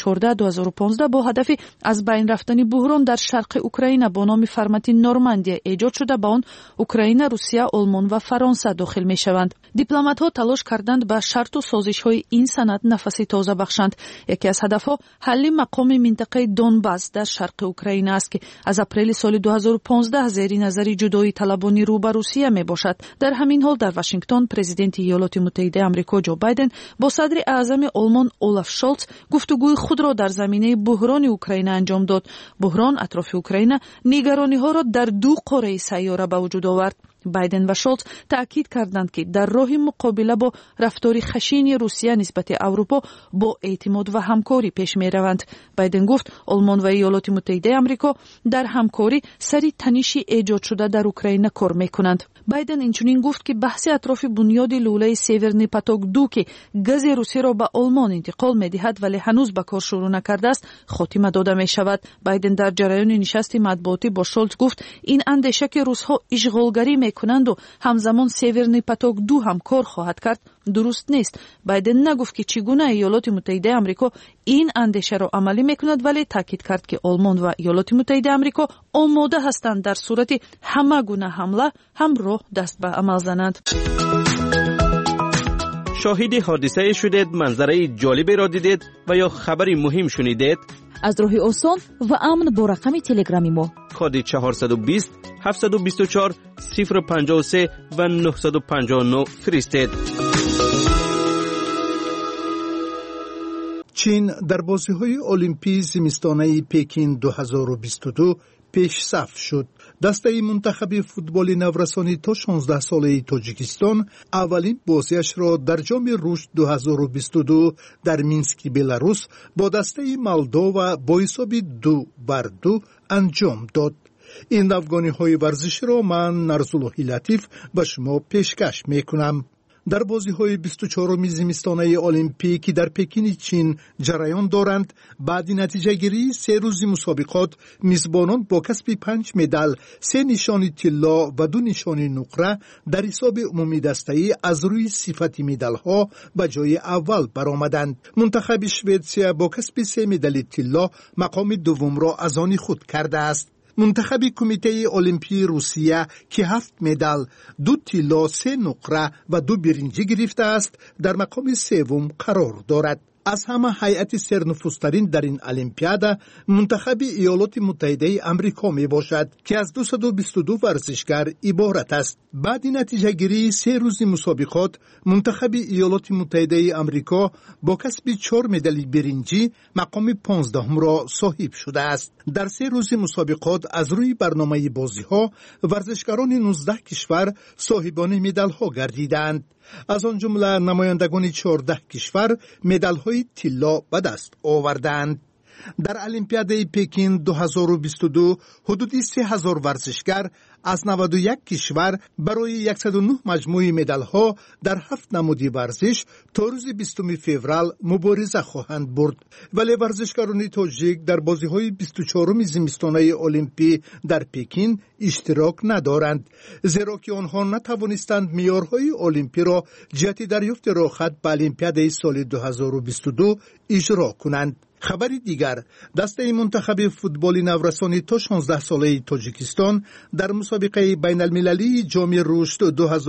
2014-2015 бо ҳадафи аз байн рафтани буҳрон дар шарқи Украина бо номи формати Нормандия эҷод шуда ба он Украина, Русия, Олмон ва Фаронса дохил мешаванд. дипломатҳо талош карданд ба шарту созишҳои ин санад нафаси тоза бахшанд. яке аз ҳадафҳо ҳалли мақоми минтақаи Донбас дар шарқи Украина аст ки аз апрели соли 2015 зери назари ҷудоӣ талабони рӯ ба Русия мебошад. дар ҳамин ҳол дар Вашингтон президенти Иёлоти Муттаҳидаи Амрико Ҷо Байден бо садри аъзами Олмон Олаф Шолц гуфтугӯи худро дар заминаи буҳрони Украина анҷом дод. буҳрон атрофи Украина нигарониҳоро дар ду қораи сайёра ба вуҷуд овард. Байден ва Шолц таъкид карданд ки дар роҳи муқобила бо рафтори хашини Русия нисбати Аврупо бо эътимод ва ҳамкорӣ пеш мераванд. Байден гуфт Олмон ва Иёлоти Муттаҳидаи Амрико дар ҳамкорӣ сари таниши эҷодшуда дар Украина кор мекунанд. Байден инчунин гуфт ки баҳси атрофи бунёди лӯлаи Северный поток-2 ки гази Русиро ба Олмон интиқол медиҳад вале ҳанӯз ба кор шурӯъ накардааст, хотима дода мешавад. Байден дар ҷараёни нишасти матбуотӣ бо Шолц гуфт ин андеша ки русҳо ишғолгарӣ мекунанду ҳамзамон Северный поток-2 ҳам кор хоҳад кард дуруст нест. Байден нагуфт ки чӣ гуна Иёлоти Муттаҳидаи Амрико ин андешаро амалӣ мекунад, вале таъкид кард ки Олмон ва Иёлоти Муттаҳидаи Амрико омода ҳастанд дар сурати ҳама гуна ҳамла ҳамроҳ даст ба амал зананд. شاهد حادثه شدید، منظره جالبی را دیدید و یا خبری مهم شنیدید؟ аз роҳи осон ва амн бо рақами телеграми мо. коди 420 724 053 ва 959 фиристед. چین در بازی‌های المپی زمستانه پکین 2022 پیش صف شد. دسته منتخب فوتبال نورسانی تا 16 ساله تاجیکستان اولین بازیش را در جام رشد 2022 در مینسک بلاروس با دسته مالدووا با حساب 2-2 انجام داد. این افغانی‌های ورزشی را من نرزاللهی لطیف به شما پیشکش میکنم. در بازی‌های 24 زمستانه المپیک که در پکین چین جریان دارند، بعد نتیجه گیری 3 روز مسابقات میزبانان با کسب 5 مدال، 3 نشان طلا و 2 نشان نقره در حساب عمومی دسته‌ای از روی صفت مدال‌ها به جای اول برآمدند. منتخب سوئدیا با کسب 3 مدال طلا مقام دوم را از آن خود کرده است. منتخب کمیته المپی روسیه که 7 مدال، 2 طلا، 3 نقره و 2 برنجی گرفته است در مقام سوم قرار دارد. از همه هیئت سرنفوذترین در این المپیاد منتخب ایالات متحده آمریکا می باشد که از 222 ورزشکار عبارت است. بعد نتیجه گیری 3 روز مسابقات منتخب ایالات متحده آمریکا با کسب 4 مدال برنجی مقام 15 را صاحب شده است. در 3 روز مسابقات از روی برنامه بازی‌ها ورزشکاران 19 کشور صاحبان مدال‌ها گردیدند. از آن جمله نمایندگان 14 کشور مدال‌های طلا به دست آوردند. در المپیاد پکین 2022 حدود 3000 ورزشکار از 91 کشور برای 109 مجموعه مدال‌ها در 7 نمود ورزش تا روز 20 فوریه مبارزه خواهند برد. ولی ورزشکاران تاجیک در بازی‌های 24 زمستانه المپی در پکین اشتراک ندارند، زیرا که آنها نتوانستند معیارهای المپی را جهت دریافت راحت به المپیاد سال 2022 اجرا کنند. خبر دیگر، دسته منتخب فوتبال نورسانی تا 16 ساله تاجیکستان در مسابقه بین المللی جام رشد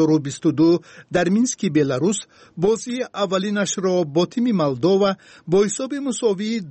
2022 در مینسک بلاروس بازی اولینش را با تیم مالدووا با حساب مساوی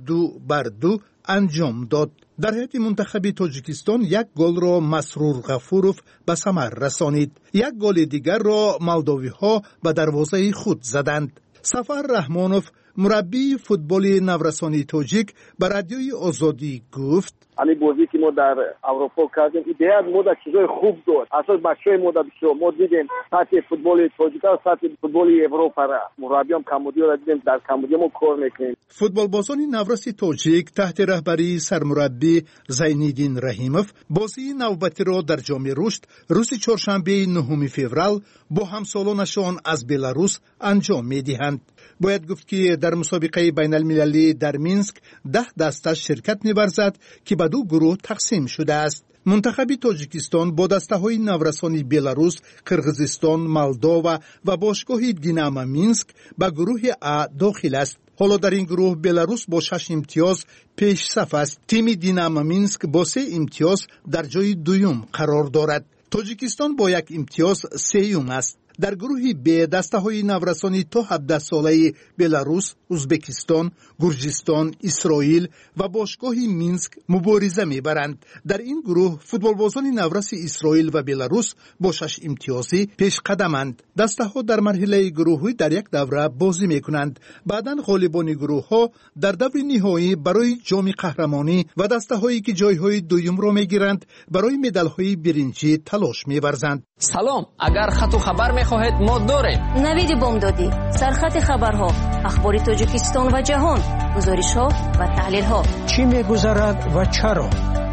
2-2 انجام داد. در هیئت منتخب تاجیکستان 1 گل را مسرور غفوروف به ثمر رسانید. 1 گل دیگر را مالدوی‌ها به دروازه خود زدند. سفر رحمانوف مربی فوتبال نورسانی تاجیک به رادیوی آزادی گفت: همین بازی که ما در اروپا کردیم ایده ما در چیزای خوب داشت. اساس بچهای ما در ما دیدیم سطح فوتبال تاجیک و سطح فوتبال اروپا را مربیام کمبودی را دیدیم، در کمبودی ما کار میکنیم. فوتبال بازان نورسی تاجیک تحت رهبری سرمربی زینالدین رحیموف بازی نوبتی را در جام رشد روز چهارشنبه 9 فوریه با همسالانشان از بلاروس انجام میدهند. باید گفت که در مسابقه بین المللی در مینسک 10 دسته شرکت می‌ورزد که به 2 گروه تقسیم شده است. منتخب تاجیکستان با دسته‌های نورسانی بلاروس، قرقیزستان، مالدووا و باشگاه دیناما مینسک به گروه A داخل است. حالا در این گروه بلاروس با 6 امتیاز پیش صف است. تیم دیناما مینسک با 3 امتیاز در جای دوم قرار دارد. تاجیکستان با 1 امتیاز سوم است. در گروه B دسته‌های نورسانی تا 17 ساله بلاروس، ازبکستان، گرجستان، اسرائیل و باشگاه مینسک مبارزه می‌برند. در این گروه فوتبالبازان نورس اسرائیل و بلاروس با 6 امتیازی پیش قدمند. دسته‌ها در مرحله گروهی در یک دوره بازی می‌کنند. بعداً غالبان گروه‌ها در دور نهایی برای جام قهرمانی و دسته‌هایی که جای‌های دوم را می‌گیرند برای مدال‌های برنجی تلاش می‌ورزند. سلام، اگر خط و خبر می‌خواهید ما داریم. نوید بامدادی، سرخط خبرها، اخبار تاجیکستان و جهان، گزارش‌ها و تحلیل‌ها. چی می‌گذرد و چرا؟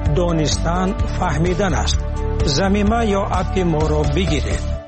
دانستن فهمیدن است. ضمیمه یا اپ ما را بگیرید.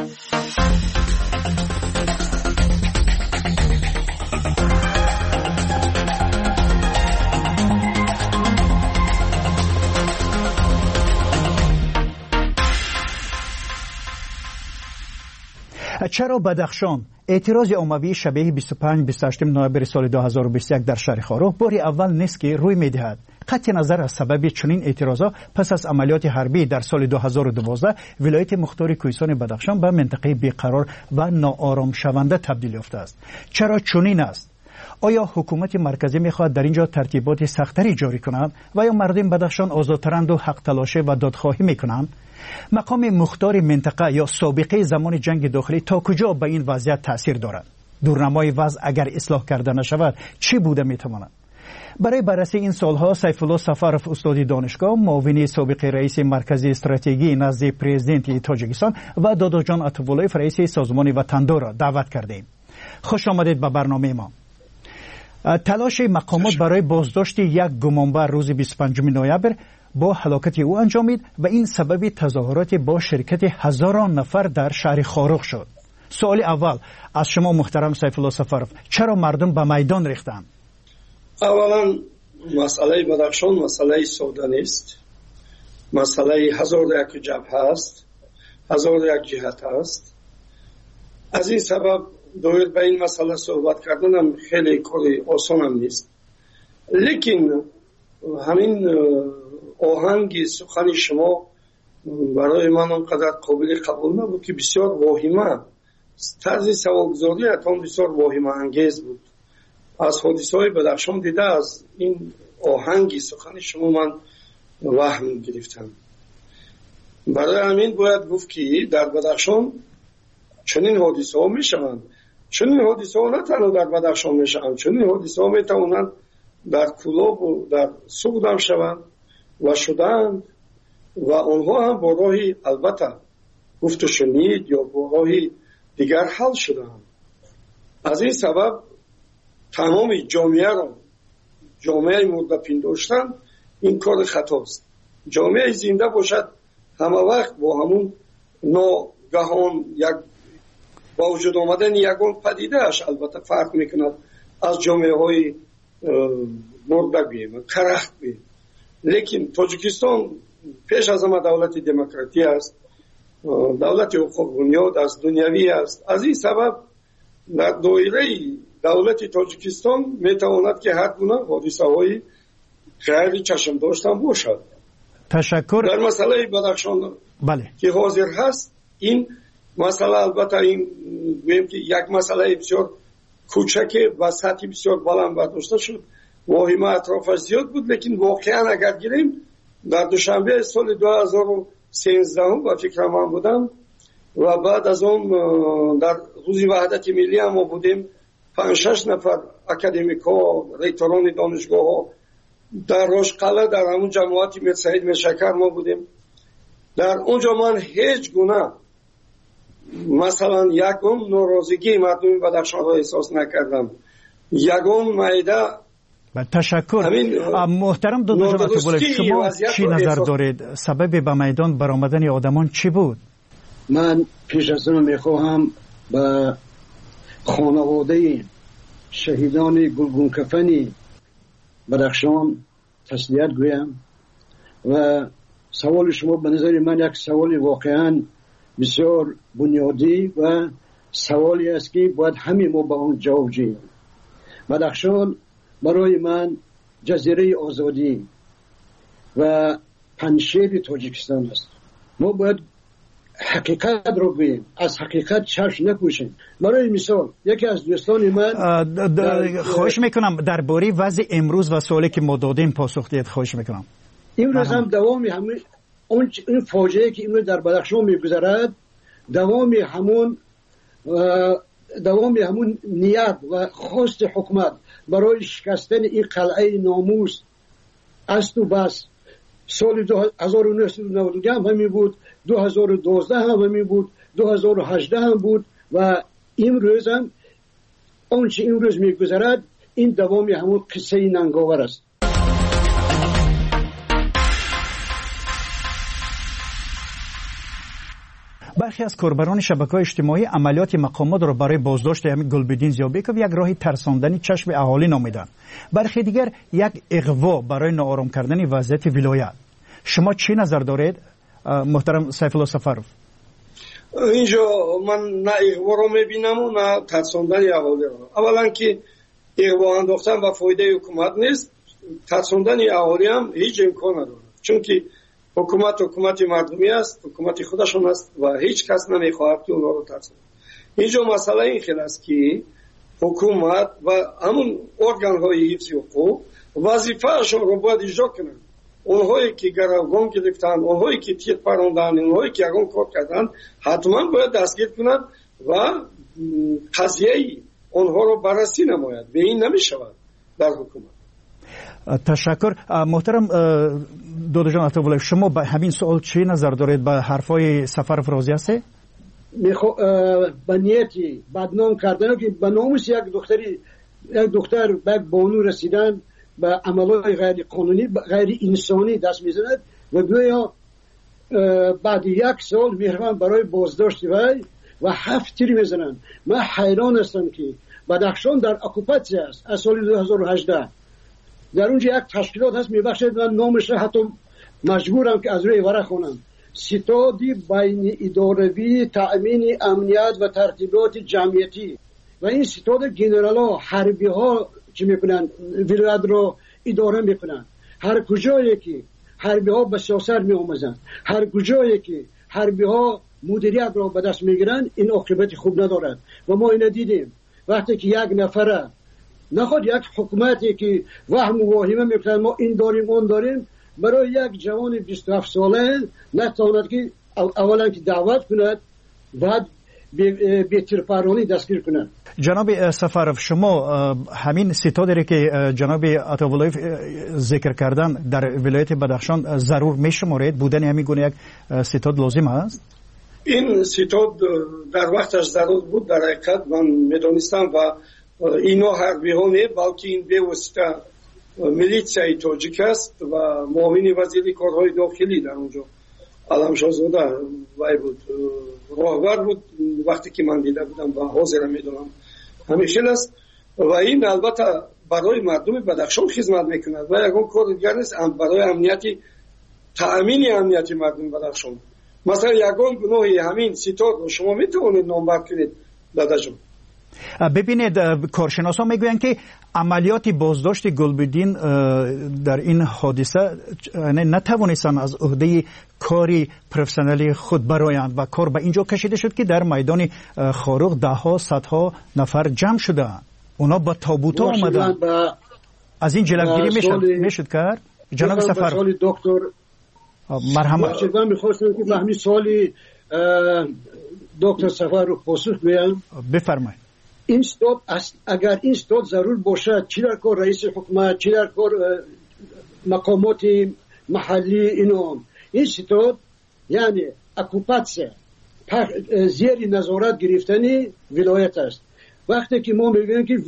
چرا بدخشان؟ اعتراض عمومی شبیه 25-28 نوامبر سال 2021 در شهر خارو بار اول نیست که روی می‌دهد. قطع نظر از سبب چنین اعتراضات پس از عملیات حربی در سال 2012 ولایت مختار کوهستان بدخشان به منطقه بیقرار و ناآرام شونده تبدیل یافته است. چرا چنین است؟ آیا حکومت مرکزی میخواهد در اینجا ترتیبات سختری جاری کنند و یا مردم بدخشان آزادترند و حق تلاشه و دادخواهی میکنند؟ مقام مختار منطقه یا سابقه زمان جنگ داخلی تا کجا به این وضعیت تاثیر دارد؟ دورنمای وضع اگر اصلاح کرده نشود چی بوده میتواند؟ برای بررسی این سالها سیفالله سفرف استاد دانشگاه، معاون سابق رئیس مرکز استراتژی نزد پرزیدنت تاجیکستان و داداجان عطیف‌الله رئیس سازمان وطندار را دعوت کردیم. خوش آمدید به برنامه ما. تلاش مقامات برای بازداشت یک گمانبر روز 25 نوامبر با هلاکت او انجامید و این سبب تظاهرات با شرکت هزاران نفر در شهر خاروق شد. سوال اول از شما محترم سیفالله سفرف، چرا مردم به میدان ریختند؟ اولا مسئله بدخشان مسئله ساده نیست. مسئله 1001 جبهه است، 1001 جهت است. از این سبب دویر به این مسئله صحبت کردن هم خیلی کاری آسان هم نیست. لیکن همین آهنگ سخن شما برای من اونقدر قابل قبول نبود که بسیار واهمه، طرز سوالگزاری اتان بسیار واهمه انگیز بود. از حادثه های بدخشان دیده از این آهنگی سخن شما من وهم گرفتم. برای همین باید گفت که در بدخشان چنین حادثه ها می شوند. چنین حادثه ها نه تنها در بدخشان می شوند، چنین حادثه ها می توانند در کلاب و در سوق هم شوند و شدند و آنها هم با راهی البته گفت و شنید یا با راهی دیگر حل شدند. از این سبب تمام جامعه را، جامعه مرده پنداشتن، این کار خطاست. جامعه زنده باشد همه وقت با همون ناگهان یک با وجود آمدن یگان پدیده اش البته فرق میکند از جامعه های مرده بیم، کرخت بیم. لیکن تاجیکستان پیش از همه دولت دموکراتی است، دولت حقوق بنیاد است، دنیوی است. از این سبب در دایره دولت تاجیکستان میتواند که هر گونه حادثه های غیر چشم داشتن باشد. تشکر. در مسئله بدخشان که حاضر هست، این مسئله البته این گویم که یک مسئله بسیار کوچک و سطحی بسیار بلند برداشته شد، واهمه اطرافش زیاد بود. لیکن واقعا اگر گیریم در دوشنبه سال 2013 و فکر من بودم و بعد از اون در روز وحدت ملی هم ما بودیم، 5-6 نفر اکادمیکا، ریکتوران دانشگاه ها در رشقله در همون جماعت میر سعید میرشکر ما بودیم. در اونجا من هیچ گونه مثلا یکم ناراضگی مردم بدخشان را احساس نکردم. یگان معده. تشکر. محترم داداجان عطیف‌الله، شما چی نظر دارید؟ سبب به میدان برآمدن آدمان چی بود؟ من پیش از اون میخواهم به خانواده شهیدان گلگون کفنی بدخشان تسلیت گویم و سوال شما به نظر من یک سوال واقعا بسیار بنیادی و سوالی است که باید همه ما به اون جواب دهیم. بدخشان برای من جزیره آزادی و پنشیر تاجیکستان است. ما باید حقیقت رو بگیم، از حقیقت چشم نپوشیم. برای مثال یکی از دوستان من خواهش میکنم درباره وضع امروز و سوالی که ما دادیم پاسخ دهید. خواهش میکنم. امروز هم دوام همون این فاجعه که امروز در بدخشان میگذرد دوام همون نیت و خواست حکومت برای شکستن این قلعه ناموس است و بس. سال 1992 هم همین بود، 2012 هم همین بود، 2018 هم بود و امروز هم آنچه امروز میگذرد این دوام همون قصه ننگاور است. برخی از کاربران شبکه‌های اجتماعی عملیات مقامات را برای بازداشت گلبدین زیابکوف یک راه ترساندن چشم اهالی نامیدند. برخی دیگر یک اغوا برای ناآرام کردن وضعیت ولایت. شما چی نظر دارید محترم سیفالله سفرف؟ اینجا من نه اغوا را میبینم و نه ترساندن اهالی را. اولا که اغوا انداختن و فایده حکومت نیست، ترساندن اهالی هم هیچ امکان ندارد، چون که حکومت مردمی است، حکومت خودشون است و هیچ کس نمیخواهد که اونها رو ترساند. اینجا مسئله این خیلی است که حکومت و همون ارگان‌های حفظ حقوق وظیفه‌شون رو باید اجرا کنن. اونهایی که گروگان گرفتن، اونهایی که تیر پراندن، اونهایی که یگان کار کردن حتما باید دستگیر کنند و قضیه اونها رو بررسی نماید. به این نمیشود در حکومت. تشکر. محترم دودو جان عطاولایف، شما به همین سوال چی نظر دارید؟ به حرفای سفر فرازی است؟ به نیتی بدنام کردن که به ناموس یک دختر به بانو رسیدن به عملهای غیر قانونی غیر انسانی دست میزند و گویا بعد 1 سال مهربان برای بازداشت وی و 7 تیر میزنند. من حیران هستم که بدخشان در اکوپاسیون است از سال 2018. در اونجا یک تشکیلات هست میبخشید من نامش را حتی مجبورم که از روی ورق خوانم. ستادی بین اداروی تأمین امنیت و ترتیبات جمعیتی و این ستاد گنرال ها حربی ها چی میکنن؟ ولایت رو اداره میکنن. هر کجایی که حربی ها به سیاست می آموزن، هر کجایی که حربی ها مدیریت را به دست میگیرن، این عاقبت خوب ندارد و ما اینو دیدیم. وقتی که یک نفره نخواد یک حکومتی که وهم و واهمه میکنن ما این داریم اون داریم، برای یک جوان 27 ساله نتواند که اولا که دعوت کند بعد به تیرپرانی دستگیر کند. جناب سفرов، شما همین ستادی که جناب عطاولایف ذکر کردن در ولایت بدخشان ضرور میشمارید؟ بودن همین گونه یک ستاد لازم است؟ این ستاد در وقتش ضرور بود. در حقیقت من میدونستم و اینا حربی ها نه، بلکه این به واسطه میلیسیای تاجیک است و معاون وزیر کارهای داخلی در اونجا علمشاهزاده وی بود، راهبر بود وقتی که من دیده بودم و حاضر میدونم همیشه است و این البته برای مردم بدخشان خدمت میکند و یگان کار دیگر نیست برای امنیتی تأمین امنیتی مردم بدخشان. مثلا یگان گناهی همین ستاد رو شما میتونید نامبر کنید داداجان. ببینید کارشناسان میگویند که عملیات بازداشت گلبدین در این حادثه نتوانستند از عهده کاری پروفسیونالی خود برآیند و کار به اینجا کشیده شد که در میدان خاروق دهها صدها نفر جمع شدند. اونا با تابوتا آمدند. از این جلوگیری میشد کرد. جناب سفر سالی دکتر مرحمت من میخواستم که به همین سالی دکتر سفر رو پاسخ بیان. بفرمایید. این استاد اگر این استاد ضرور باشد، چی در کار رئیس حکومت، چی در کار مقامات محلی این استاد یعنی اکوپاسیون زیر نظارت گرفتنی ولایت است. وقتی که ما میگیم که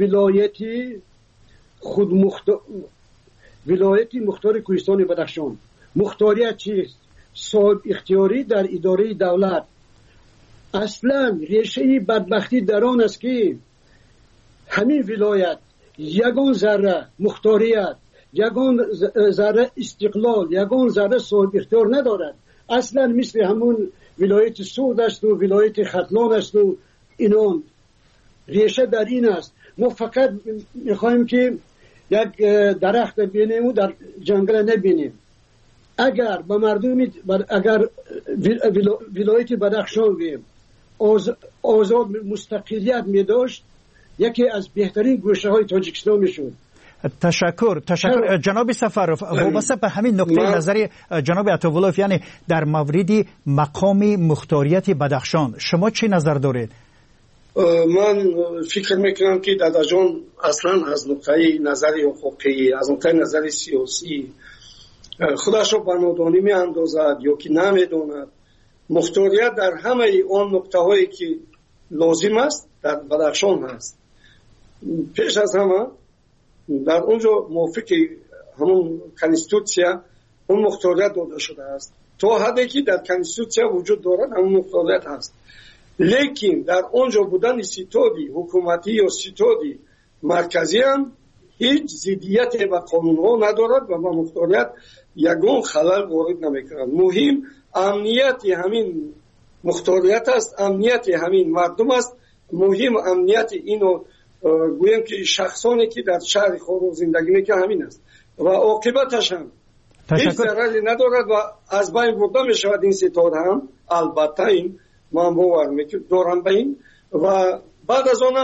ولایتی مختار کوهستان بدخشان، مختاریت چیست؟ صاحب اختیاری در اداره دولت. اصلا ریشه بدبختی در آن است که همین ولایت یگان ذره مختاریت، یگان ذره استقلال، یگان ذره صاحب اختیار ندارد. اصلا مثل همون ولایت سود است و ولایت ختلان است و اینان. ریشه در این است. ما فقط میخوایم که یک درخت ببینیم و در جنگل نبینیم. اگر به مردم اگر ولایت بدخشان آزاد مستقلیت می داشت، یکی از بهترین گوشه های تاجیکستان می شد. تشکر جناب سفرов. وابسته به همین نقطه نظری جناب عطاولایف، یعنی در مورد مقام مختاریت بدخشان شما چی نظر دارید؟ من فکر میکنم که داداجان اصلا از نقطه نظری حقوقی، از نقطه نظری سیاسی خودش رو به نادانی می اندازد یا که نمیداند. مختاریت در همه آن نقطه هایی که لازم است در بدخشان هست. پیش از همه در اونجا موافق همون کنستیتوسیا اون مختاریت داده شده است. تا حدی که در کنستیتوسیا وجود دارد همون مختاریت هست. لیکن در اونجا بودن ستادی حکومتی یا ستادی مرکزی هم هیچ ضدیت به قانون ها ندارد و به مختاریت یگان خلل وارد نمیکند. مهم امنیت همین مختاریت است، امنیت همین مردم است. مهم امنیت اینو گویم که شخصانی که در شهر خاروق زندگی میکنند همین است و عاقبتش هم هیچ ضرری ندارد و از بین برده میشود. این ستاد هم البته این من باور میکنم دارم به این و بعد از آنم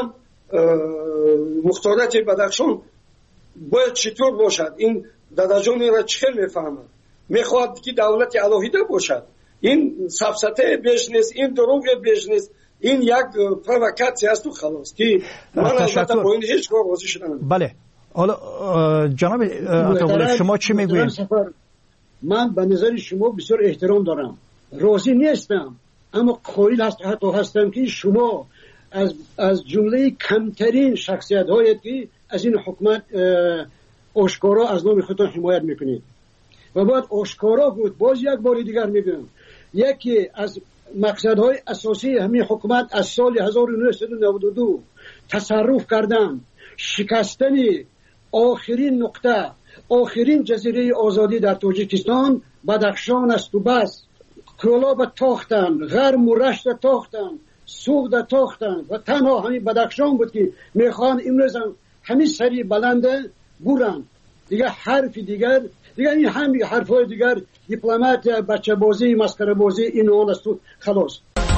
مختارات بدخشان باید چطور باشد؟ این داداجانی را چه میفهمد؟ میخواد که دولت الهیده باشد. این سفسطه بیش نیست، این دروغ بیش نیست، این یک پروکاتسیا است و خلاص که من البته با این هیچ کار راضی شدم. بله حالا جناب عطاالله شما چی میگویید؟ من به نظر شما بسیار احترام دارم، راضی نیستم، اما قائل هستم که شما از جمله کمترین شخصیت هایی که از این حکومت آشکارا از نام خودتان حمایت میکنید و باید آشکارا بود. باز یک بار دیگر میگم یکی از مقصدهای اساسی همین حکومت از سال 1992 تصرف کردن شکستن آخرین نقطه، آخرین جزیره آزادی در تاجیکستان بدخشان است و بس. کلاب تاختن، غرم و رشت تاختن، سوغد تاختن و تنها همین بدخشان بود که میخوان امروز همین سری بلنده برن. دیگه حرف دیگر دیگه این همین حرفای دیگر دیپلمات بچه بازی مسخره بازی این اون است خلاص.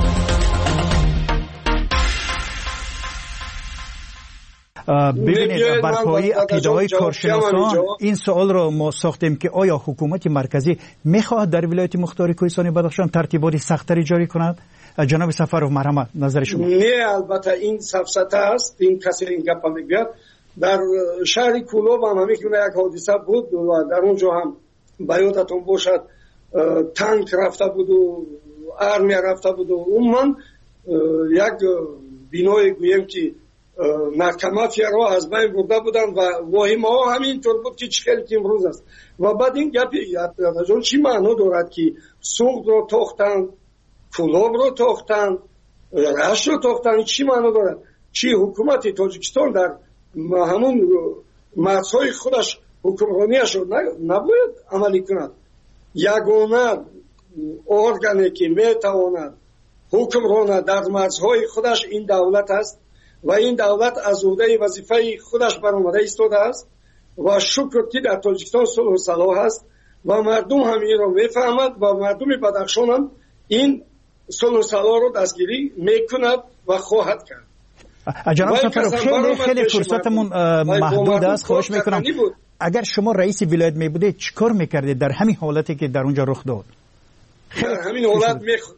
ببینید برپایی عقیده‌های کارشناسان این سوال رو ما ساختیم که آیا حکومت مرکزی میخواهد در ولایت مختار کوهستانی بدخشان ترتیبات سخت‌تری جاری کند؟ جناب سفرов مرحمت نظر شما. نه البته این سفسطه است، این کسی این گپ میگه. در شهر کولوب هم میگه یک حادثه بود و در اونجا هم بیادتون باشد تانک رفته بود و ارمیا رفته بود و اون یک بینای گویم که نرکمافیا را از بین برده بودن و واهمه ها همینطور بود که چخیلی که امروز است. و بعد این گپی چی معنی دارد که سوغد رو تاختن، کولوب رو تاختن، رشت رو تاختن، چی معنی دارد؟ چی حکومت تاجیکستان در همون مرزهای خودش حکمرانیش رو نباید عملی کند؟ یگانه ارگانی که میتواند حکمرانه در مرزهای خودش این دولت است و این دولت از عهده وظیفه خودش برآمده ایستاده است و شکر که در تاجیکستان صلح و صلاح است و مردم هم این را میفهمد و مردم بدخشان هم این صلح و صلاح رو دستگیری میکند و خواهد کرد. جناب سفرov خیلی فرصتمون محدود است، خواهش میکنم اگر شما رئیس ولایت می بودید چیکار میکردید در همین حالتی که در اونجا رخ داد؟ در همین حالت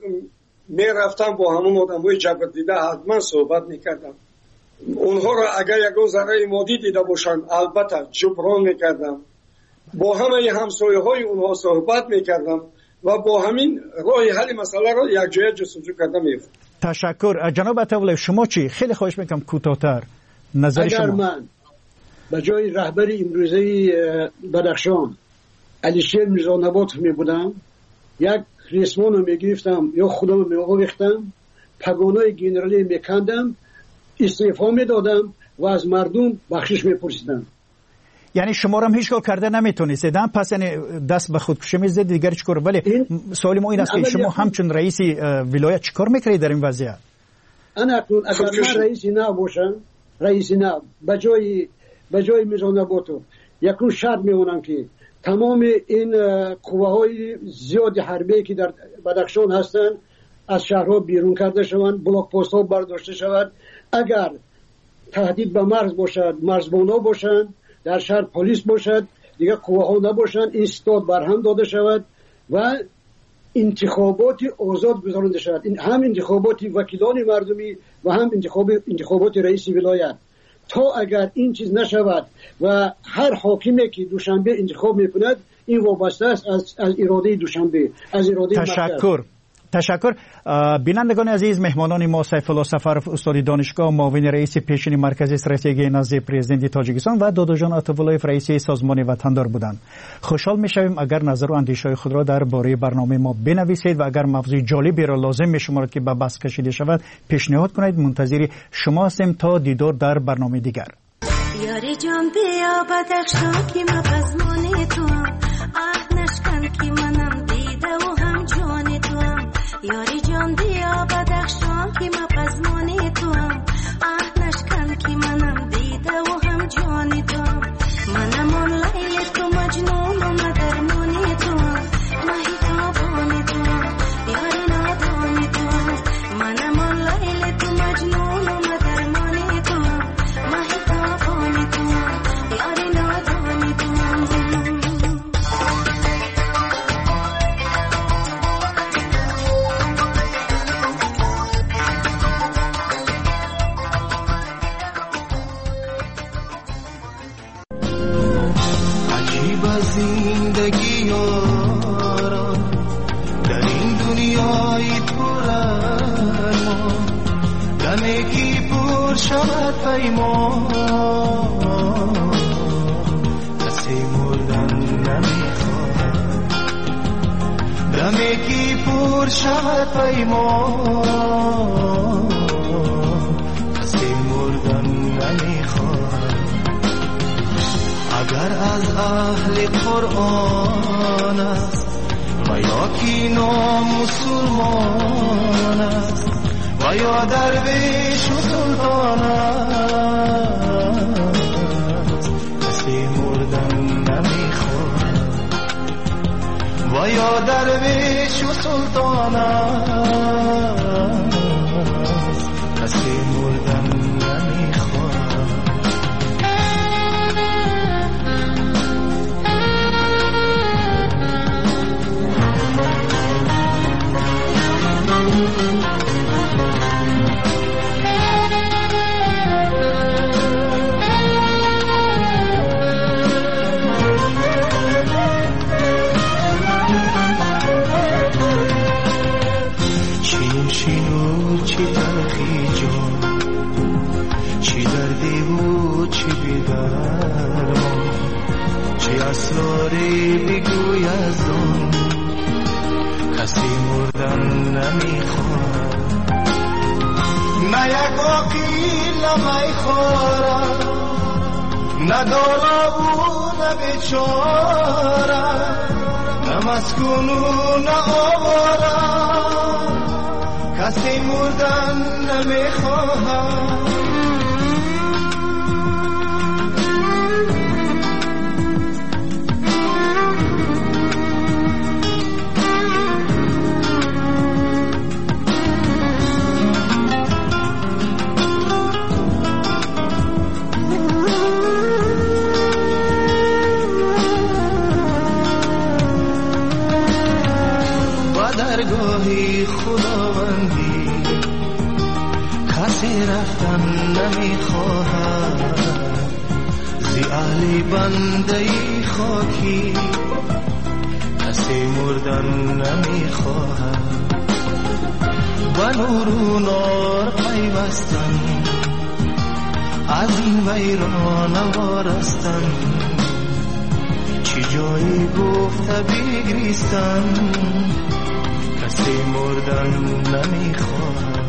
میرفتم با همون آدمای جبر دیده حتما صحبت میکردم. اونها را اگر یکون ذره مادی دیده باشن البته جبران میکردم، با همه همسایه های اونها صحبت میکردم و با همین راه حل مسئله را یک جای جستجو کردم. تشکر. جناب عطاالله شما چی؟ خیلی خواهش میکنم کوتاه‌تر نظر شما. اگر من به جای رهبر امروزی بدخشان علیشیر میرزانبات می بودم، یک ریسمان رو میگرفتم یا خودم رو میآویختم، پگانای گنرالی میکندم، استعفا میدادم و از مردم بخشش میپرسیدم. یعنی شما رو هم هیچ کار کرده نمیتونید، پس یعنی دست به خودکشی میزدید دیگر چیکار؟ ولی سوال ما این است که شما همچون رئیس ولایت چیکار میکردید در این وضعیت؟ انا اگر من رئیس نباشم، رئیس نه به جای میرزانباتو یکون شرط میمونم که تمام این قوه‌های زیاد حربی که در بدخشان هستن از شهرها بیرون کرده شوند، بلاک پست ها برداشته شود. اگر تهدید به مرز باشد، مرزبانا باشند، در شهر پلیس باشد، دیگه قوه ها نباشند، این استاد برهم داده شود و انتخابات آزاد گذرانده شود. این هم انتخابات وکیلان مردمی و هم انتخابات رئیس ولایت. تا اگر این چیز نشود و هر حاکمی که دوشنبه انتخاب میکند این وابسته است از اراده دوشنبه، از اراده تشکر. بینندگان عزیز، مهمانان ما سیفالله سفرov استاد دانشگاه، معاون رئیس پیشین مرکز استراتژی نزد پرزیدنت تاجیکستان و داداجان عطاالله رئیس سازمان وطندار بودند. خوشحال میشویم اگر نظر و اندیشه‌های خود را درباره برنامه ما بنویسید و اگر موضوع جالبی را لازم می‌شمارید که به بحث کشیده شود پیشنهاد کنید. منتظر شما هستیم تا دیدار در برنامه دیگر. یاری جان بیا بدخشان که ما پزمان تو نشکن که منم دیده و هم جان تو. یاری جان بیا بدخشان که ما پزمان تو نشکن که منم دیده و هم جان تو. منم آن لیل تو مجنون و مدرمان تو، ماهی تابان تو یاری نادان تو. منم آن لیل تو مجنون و مدرمان تو، زندگی یاران در این دنیای پر ارمان دمی که پر شود پیمان کسی مردن نمیخواهد دمی که پر شود پیمان کسی مردن نمیخواهد اگر از اهل قرآن است و یا کی نامسلمان است و یا درویش و سلطان است کسی مردن نمیخواهد و یا درویش و سلطان است کسی مردن نمیخواهد چی تلخی جان چی دردی و چی بیدرمان چی اسراری بگوی از آن کسی مردن نمیخواهد نه یک عقیل نمیخورد نه دارا و نه بیچاره نه مسکون و نه آواره کسی مردن نمیخواهد و درگاهی خداوندی کسی رفتن نمیخواهد زی اهل بنده خاکی کسی مردن نمیخواهد و نور و نار پیوستن از این ویران وارستن چی جایی گفته بگریستن کسی مردن نمیخواهد